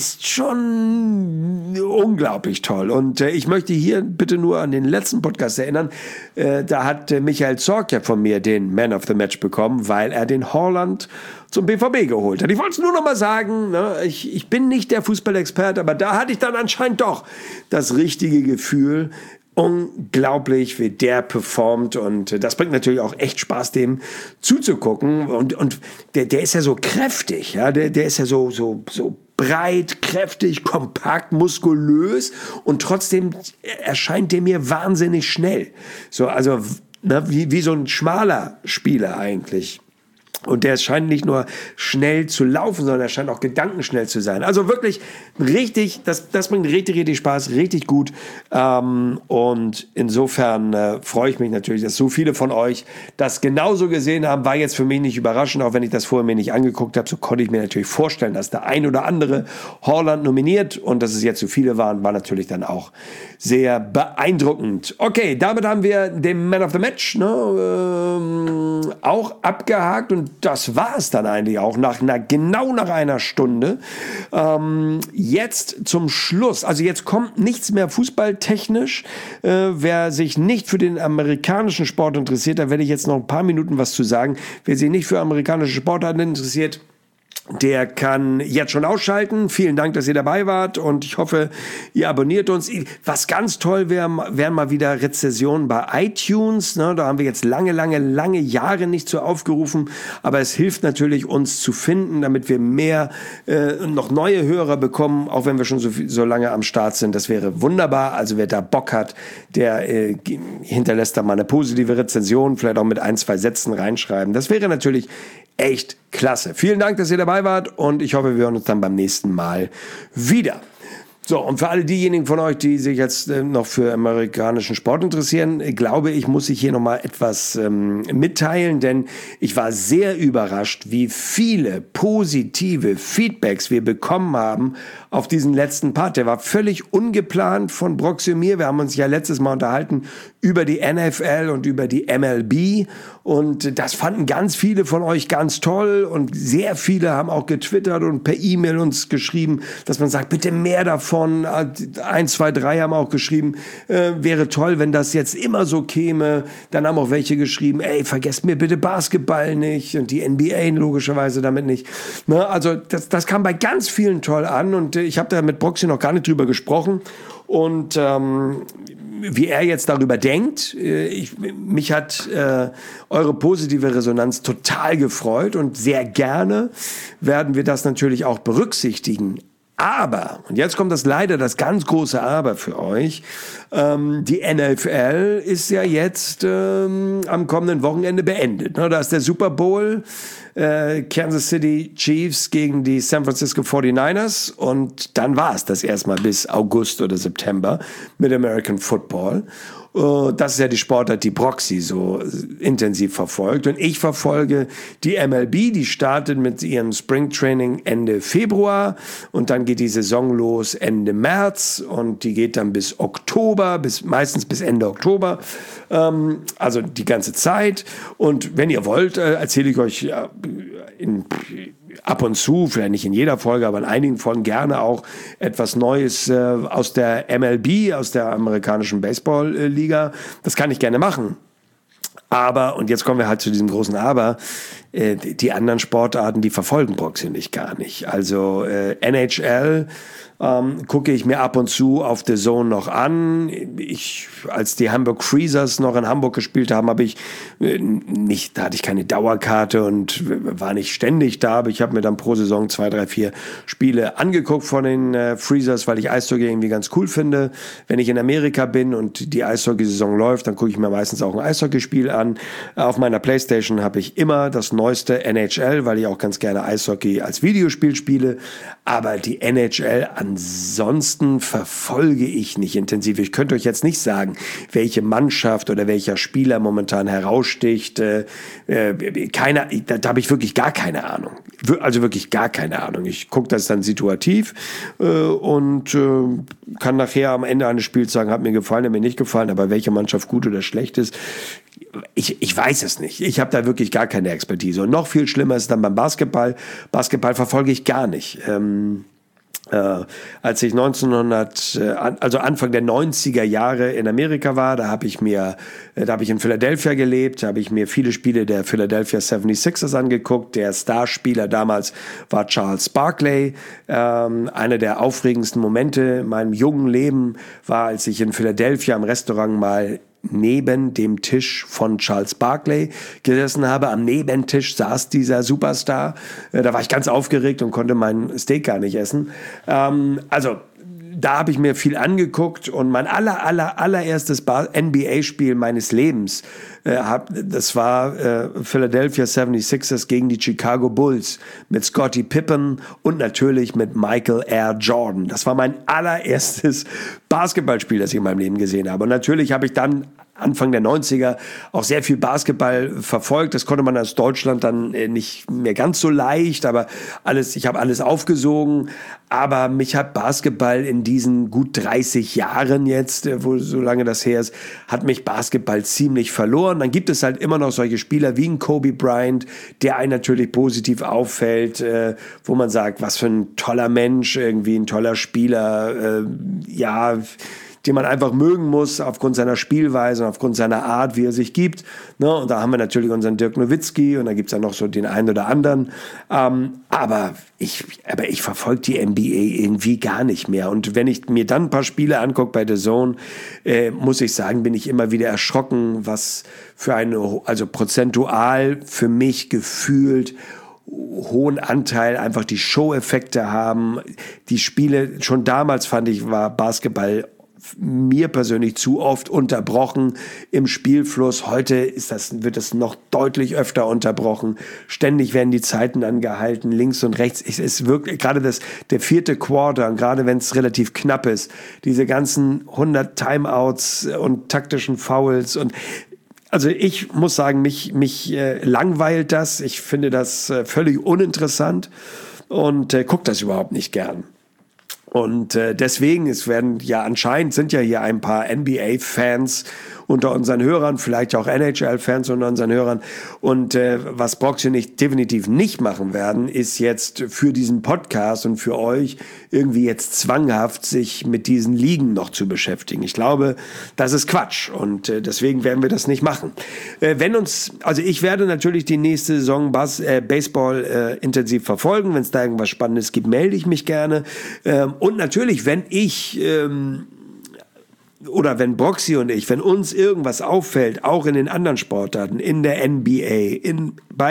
unglaublich toll. Und ich möchte hier bitte nur an den letzten Podcast erinnern. Da hat Michael Zorc ja von mir den Man of the Match bekommen, weil er den Haaland zum BVB geholt hat. Ich wollte es nur noch mal sagen, ne? Ich bin nicht der Fußballexperte, aber da hatte ich dann anscheinend doch das richtige Gefühl. Unglaublich, wie der performt und das bringt natürlich auch echt Spaß, dem zuzugucken und der ist ja so kräftig, ja, der ist ja so breit, kräftig, kompakt, muskulös und trotzdem erscheint der mir wahnsinnig schnell. So, also, ne, wie so ein schmaler Spieler eigentlich. Und der scheint nicht nur schnell zu laufen, sondern er scheint auch gedankenschnell zu sein. Also wirklich richtig, das bringt richtig Spaß, richtig gut. Und insofern freue ich mich natürlich, dass so viele von euch das genauso gesehen haben. War jetzt für mich nicht überraschend, auch wenn ich das vorher mir nicht angeguckt habe. So konnte ich mir natürlich vorstellen, dass der ein oder andere Haaland nominiert. Und dass es jetzt so viele waren, war natürlich dann auch sehr beeindruckend. Okay, damit haben wir den Man of the Match, ne, auch abgehakt. Und das war es dann eigentlich auch genau nach einer Stunde. Jetzt zum Schluss, also jetzt kommt nichts mehr fußballtechnisch. Wer sich nicht für den amerikanischen Sport interessiert, da werde ich jetzt noch ein paar Minuten was zu sagen. Wer sich nicht für amerikanische Sportarten interessiert, der kann jetzt schon ausschalten. Vielen Dank, dass ihr dabei wart und ich hoffe, ihr abonniert uns. Was ganz toll wären mal wieder Rezensionen bei iTunes. Ne? Da haben wir jetzt lange Jahre nicht so aufgerufen, aber es hilft natürlich, uns zu finden, damit wir mehr noch neue Hörer bekommen, auch wenn wir schon so lange am Start sind. Das wäre wunderbar. Also wer da Bock hat, der hinterlässt da mal eine positive Rezension, vielleicht auch mit 1, 2 Sätzen reinschreiben. Das wäre natürlich echt klasse. Vielen Dank, dass ihr dabei wart und ich hoffe, wir hören uns dann beim nächsten Mal wieder. So, und für alle diejenigen von euch, die sich jetzt noch für amerikanischen Sport interessieren, glaube ich, muss ich hier nochmal etwas mitteilen, denn ich war sehr überrascht, wie viele positive Feedbacks wir bekommen haben auf diesen letzten Part. Der war völlig ungeplant von Broxy und mir. Wir haben uns ja letztes Mal unterhalten über die NFL und über die MLB und das fanden ganz viele von euch ganz toll und sehr viele haben auch getwittert und per E-Mail uns geschrieben, dass man sagt, bitte mehr davon. 1, 2, 3 haben auch geschrieben, wäre toll, wenn das jetzt immer so käme. Dann haben auch welche geschrieben, ey, vergesst mir bitte Basketball nicht und die NBA logischerweise damit nicht. Ne, also das kam bei ganz vielen toll an und ich habe da mit Broxy noch gar nicht drüber gesprochen und wie er jetzt darüber denkt. Mich hat eure positive Resonanz total gefreut und sehr gerne werden wir das natürlich auch berücksichtigen. Aber, und jetzt kommt leider das ganz große Aber für euch, die NFL ist ja jetzt am kommenden Wochenende beendet. Da ist der Super Bowl Kansas City Chiefs gegen die San Francisco 49ers und dann war es das erstmal bis August oder September mit American Football. Das ist ja die Sportart, die Broxy so intensiv verfolgt. Und ich verfolge die MLB, die startet mit ihrem Springtraining Ende Februar und dann geht die Saison los Ende März und die geht dann bis Oktober, meistens bis Ende Oktober, also die ganze Zeit. Und wenn ihr wollt, erzähle ich euch ab und zu, vielleicht nicht in jeder Folge, aber in einigen Folgen gerne auch etwas Neues aus der MLB, aus der amerikanischen Baseball-Liga. Das kann ich gerne machen. Aber, und jetzt kommen wir halt zu diesem großen Aber, die anderen Sportarten, die verfolgen Broxy nicht gar nicht. Also NHL gucke ich mir ab und zu auf The Zone noch an. Als die Hamburg Freezers noch in Hamburg gespielt haben, da hatte ich keine Dauerkarte und war nicht ständig da, aber ich habe mir dann pro Saison 2, 3, 4 Spiele angeguckt von den Freezers, weil ich Eishockey irgendwie ganz cool finde. Wenn ich in Amerika bin und die Eishockey-Saison läuft, dann gucke ich mir meistens auch ein Eishockeyspiel an. Auf meiner Playstation habe ich immer das neueste NHL, weil ich auch ganz gerne Eishockey als Videospiel spiele, aber die NHL ansonsten verfolge ich nicht intensiv. Ich könnte euch jetzt nicht sagen, welche Mannschaft oder welcher Spieler momentan heraussticht. Da habe ich wirklich gar keine Ahnung. Also wirklich gar keine Ahnung. Ich gucke das dann situativ und kann nachher am Ende eines Spiels sagen, hat mir gefallen, hat mir nicht gefallen, aber welche Mannschaft gut oder schlecht ist, ich weiß es nicht. Ich habe da wirklich gar keine Expertise. Und noch viel schlimmer ist dann beim Basketball. Basketball verfolge ich gar nicht. Als ich Anfang der 90er Jahre in Amerika war, da habe ich in Philadelphia gelebt, da habe ich mir viele Spiele der Philadelphia 76ers angeguckt. Der Starspieler damals war Charles Barkley. Einer der aufregendsten Momente in meinem jungen Leben war, als ich in Philadelphia im Restaurant mal neben dem Tisch von Charles Barkley gesessen habe. Am Nebentisch saß dieser Superstar. Da war ich ganz aufgeregt und konnte mein Steak gar nicht essen. Also da habe ich mir viel angeguckt und mein allererstes NBA-Spiel meines Lebens, das war Philadelphia 76ers gegen die Chicago Bulls mit Scottie Pippen und natürlich mit Michael R. Jordan. Das war mein allererstes Basketballspiel, das ich in meinem Leben gesehen habe. Und natürlich habe ich dann Anfang der 90er auch sehr viel Basketball verfolgt. Das konnte man aus Deutschland dann nicht mehr ganz so leicht, aber ich habe alles aufgesogen. Aber mich hat Basketball in diesen gut 30 Jahren jetzt, so lange das her ist, hat mich Basketball ziemlich verloren. Dann gibt es halt immer noch solche Spieler wie ein Kobe Bryant, der einen natürlich positiv auffällt, wo man sagt, was für ein toller Mensch, irgendwie ein toller Spieler, den man einfach mögen muss aufgrund seiner Spielweise und aufgrund seiner Art, wie er sich gibt. Ne? Und da haben wir natürlich unseren Dirk Nowitzki und da gibt es ja noch so den einen oder anderen. Aber ich verfolge die NBA irgendwie gar nicht mehr. Und wenn ich mir dann ein paar Spiele angucke bei The Zone, muss ich sagen, bin ich immer wieder erschrocken, was für also prozentual für mich gefühlt hohen Anteil einfach die Show-Effekte haben. Die Spiele, schon damals fand ich, war Basketball mir persönlich zu oft unterbrochen im Spielfluss. Heute wird das noch deutlich öfter unterbrochen. Ständig werden die Zeiten angehalten, links und rechts. Es ist wirklich, gerade der vierte Quarter, und gerade wenn es relativ knapp ist, diese ganzen 100 Timeouts und taktischen Fouls also ich muss sagen, mich langweilt das. Ich finde das völlig uninteressant und gucke das überhaupt nicht gern. Und deswegen, anscheinend sind ja hier ein paar NBA-Fans unter unseren Hörern, vielleicht auch NHL-Fans unter unseren Hörern. Und was Broxy definitiv nicht machen werden, ist jetzt für diesen Podcast und für euch irgendwie jetzt zwanghaft sich mit diesen Ligen noch zu beschäftigen. Ich glaube, das ist Quatsch und deswegen werden wir das nicht machen. Ich werde natürlich die nächste Saison Baseball intensiv verfolgen. Wenn es da irgendwas Spannendes gibt, melde ich mich gerne. Und natürlich, wenn ich oder wenn Broxy und ich, wenn uns irgendwas auffällt, auch in den anderen Sportarten, in der NBA, in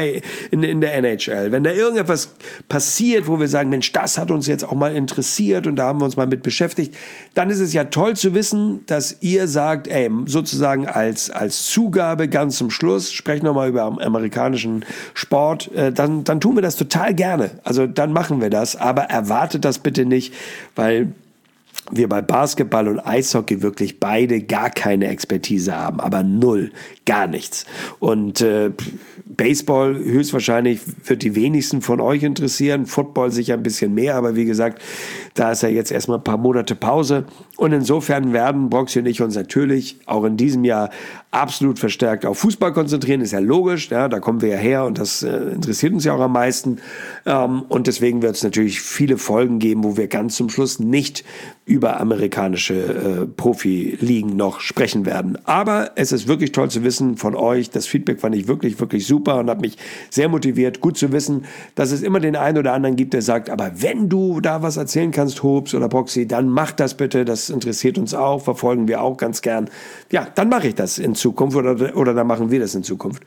der NHL, wenn da irgendetwas passiert, wo wir sagen, Mensch, das hat uns jetzt auch mal interessiert und da haben wir uns mal mit beschäftigt, dann ist es ja toll zu wissen, dass ihr sagt, ey, sozusagen als Zugabe ganz zum Schluss, sprechen wir mal über amerikanischen Sport, dann tun wir das total gerne. Also dann machen wir das, aber erwartet das bitte nicht, weil wir bei Basketball und Eishockey wirklich beide gar keine Expertise haben, aber null, gar nichts. Und Baseball höchstwahrscheinlich wird die wenigsten von euch interessieren, Football sicher ein bisschen mehr, aber wie gesagt, da ist ja jetzt erstmal ein paar Monate Pause und insofern werden Broxy und ich uns natürlich auch in diesem Jahr absolut verstärkt auf Fußball konzentrieren, ist ja logisch, ja, da kommen wir ja her und das interessiert uns ja auch am meisten und deswegen wird es natürlich viele Folgen geben, wo wir ganz zum Schluss nicht über amerikanische Profi-Ligen noch sprechen werden. Aber es ist wirklich toll zu wissen von euch, das Feedback fand ich wirklich, wirklich super und hat mich sehr motiviert, gut zu wissen, dass es immer den einen oder anderen gibt, der sagt, aber wenn du da was erzählen kannst, Hobbs oder Broxy, dann mach das bitte, das interessiert uns auch, verfolgen wir auch ganz gern. Ja, dann mache ich das in Zukunft oder dann machen wir das in Zukunft.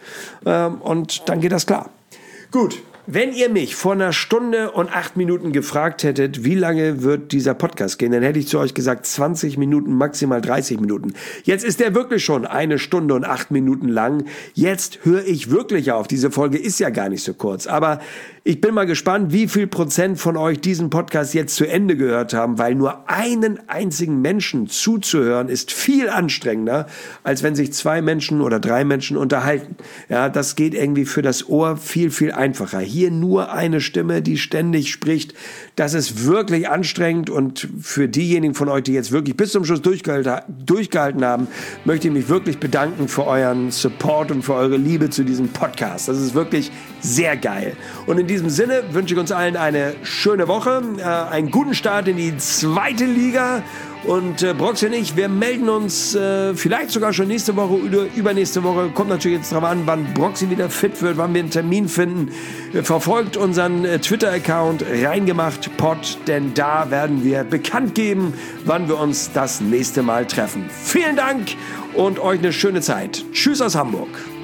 Und dann geht das klar. Gut. Wenn ihr mich vor 1 Stunde und 8 Minuten gefragt hättet, wie lange wird dieser Podcast gehen, dann hätte ich zu euch gesagt 20 Minuten, maximal 30 Minuten. Jetzt ist der wirklich schon 1 Stunde und 8 Minuten lang. Jetzt höre ich wirklich auf. Diese Folge ist ja gar nicht so kurz. Aber ich bin mal gespannt, wie viel Prozent von euch diesen Podcast jetzt zu Ende gehört haben, weil nur einen einzigen Menschen zuzuhören ist viel anstrengender, als wenn sich 2 Menschen oder 3 Menschen unterhalten. Ja, das geht irgendwie für das Ohr viel, viel einfacher. Hier nur eine Stimme, die ständig spricht. Das ist wirklich anstrengend und für diejenigen von euch, die jetzt wirklich bis zum Schluss durchgehalten haben, möchte ich mich wirklich bedanken für euren Support und für eure Liebe zu diesem Podcast. Das ist wirklich sehr geil. Und in diesem Sinne wünsche ich uns allen eine schöne Woche, einen guten Start in die 2. Liga. Und Broxy und ich, wir melden uns vielleicht sogar schon nächste Woche oder übernächste Woche. Kommt natürlich jetzt drauf an, wann Broxy wieder fit wird, wann wir einen Termin finden. Verfolgt unseren Twitter-Account reingemacht.pod, denn da werden wir bekannt geben, wann wir uns das nächste Mal treffen. Vielen Dank und euch eine schöne Zeit. Tschüss aus Hamburg.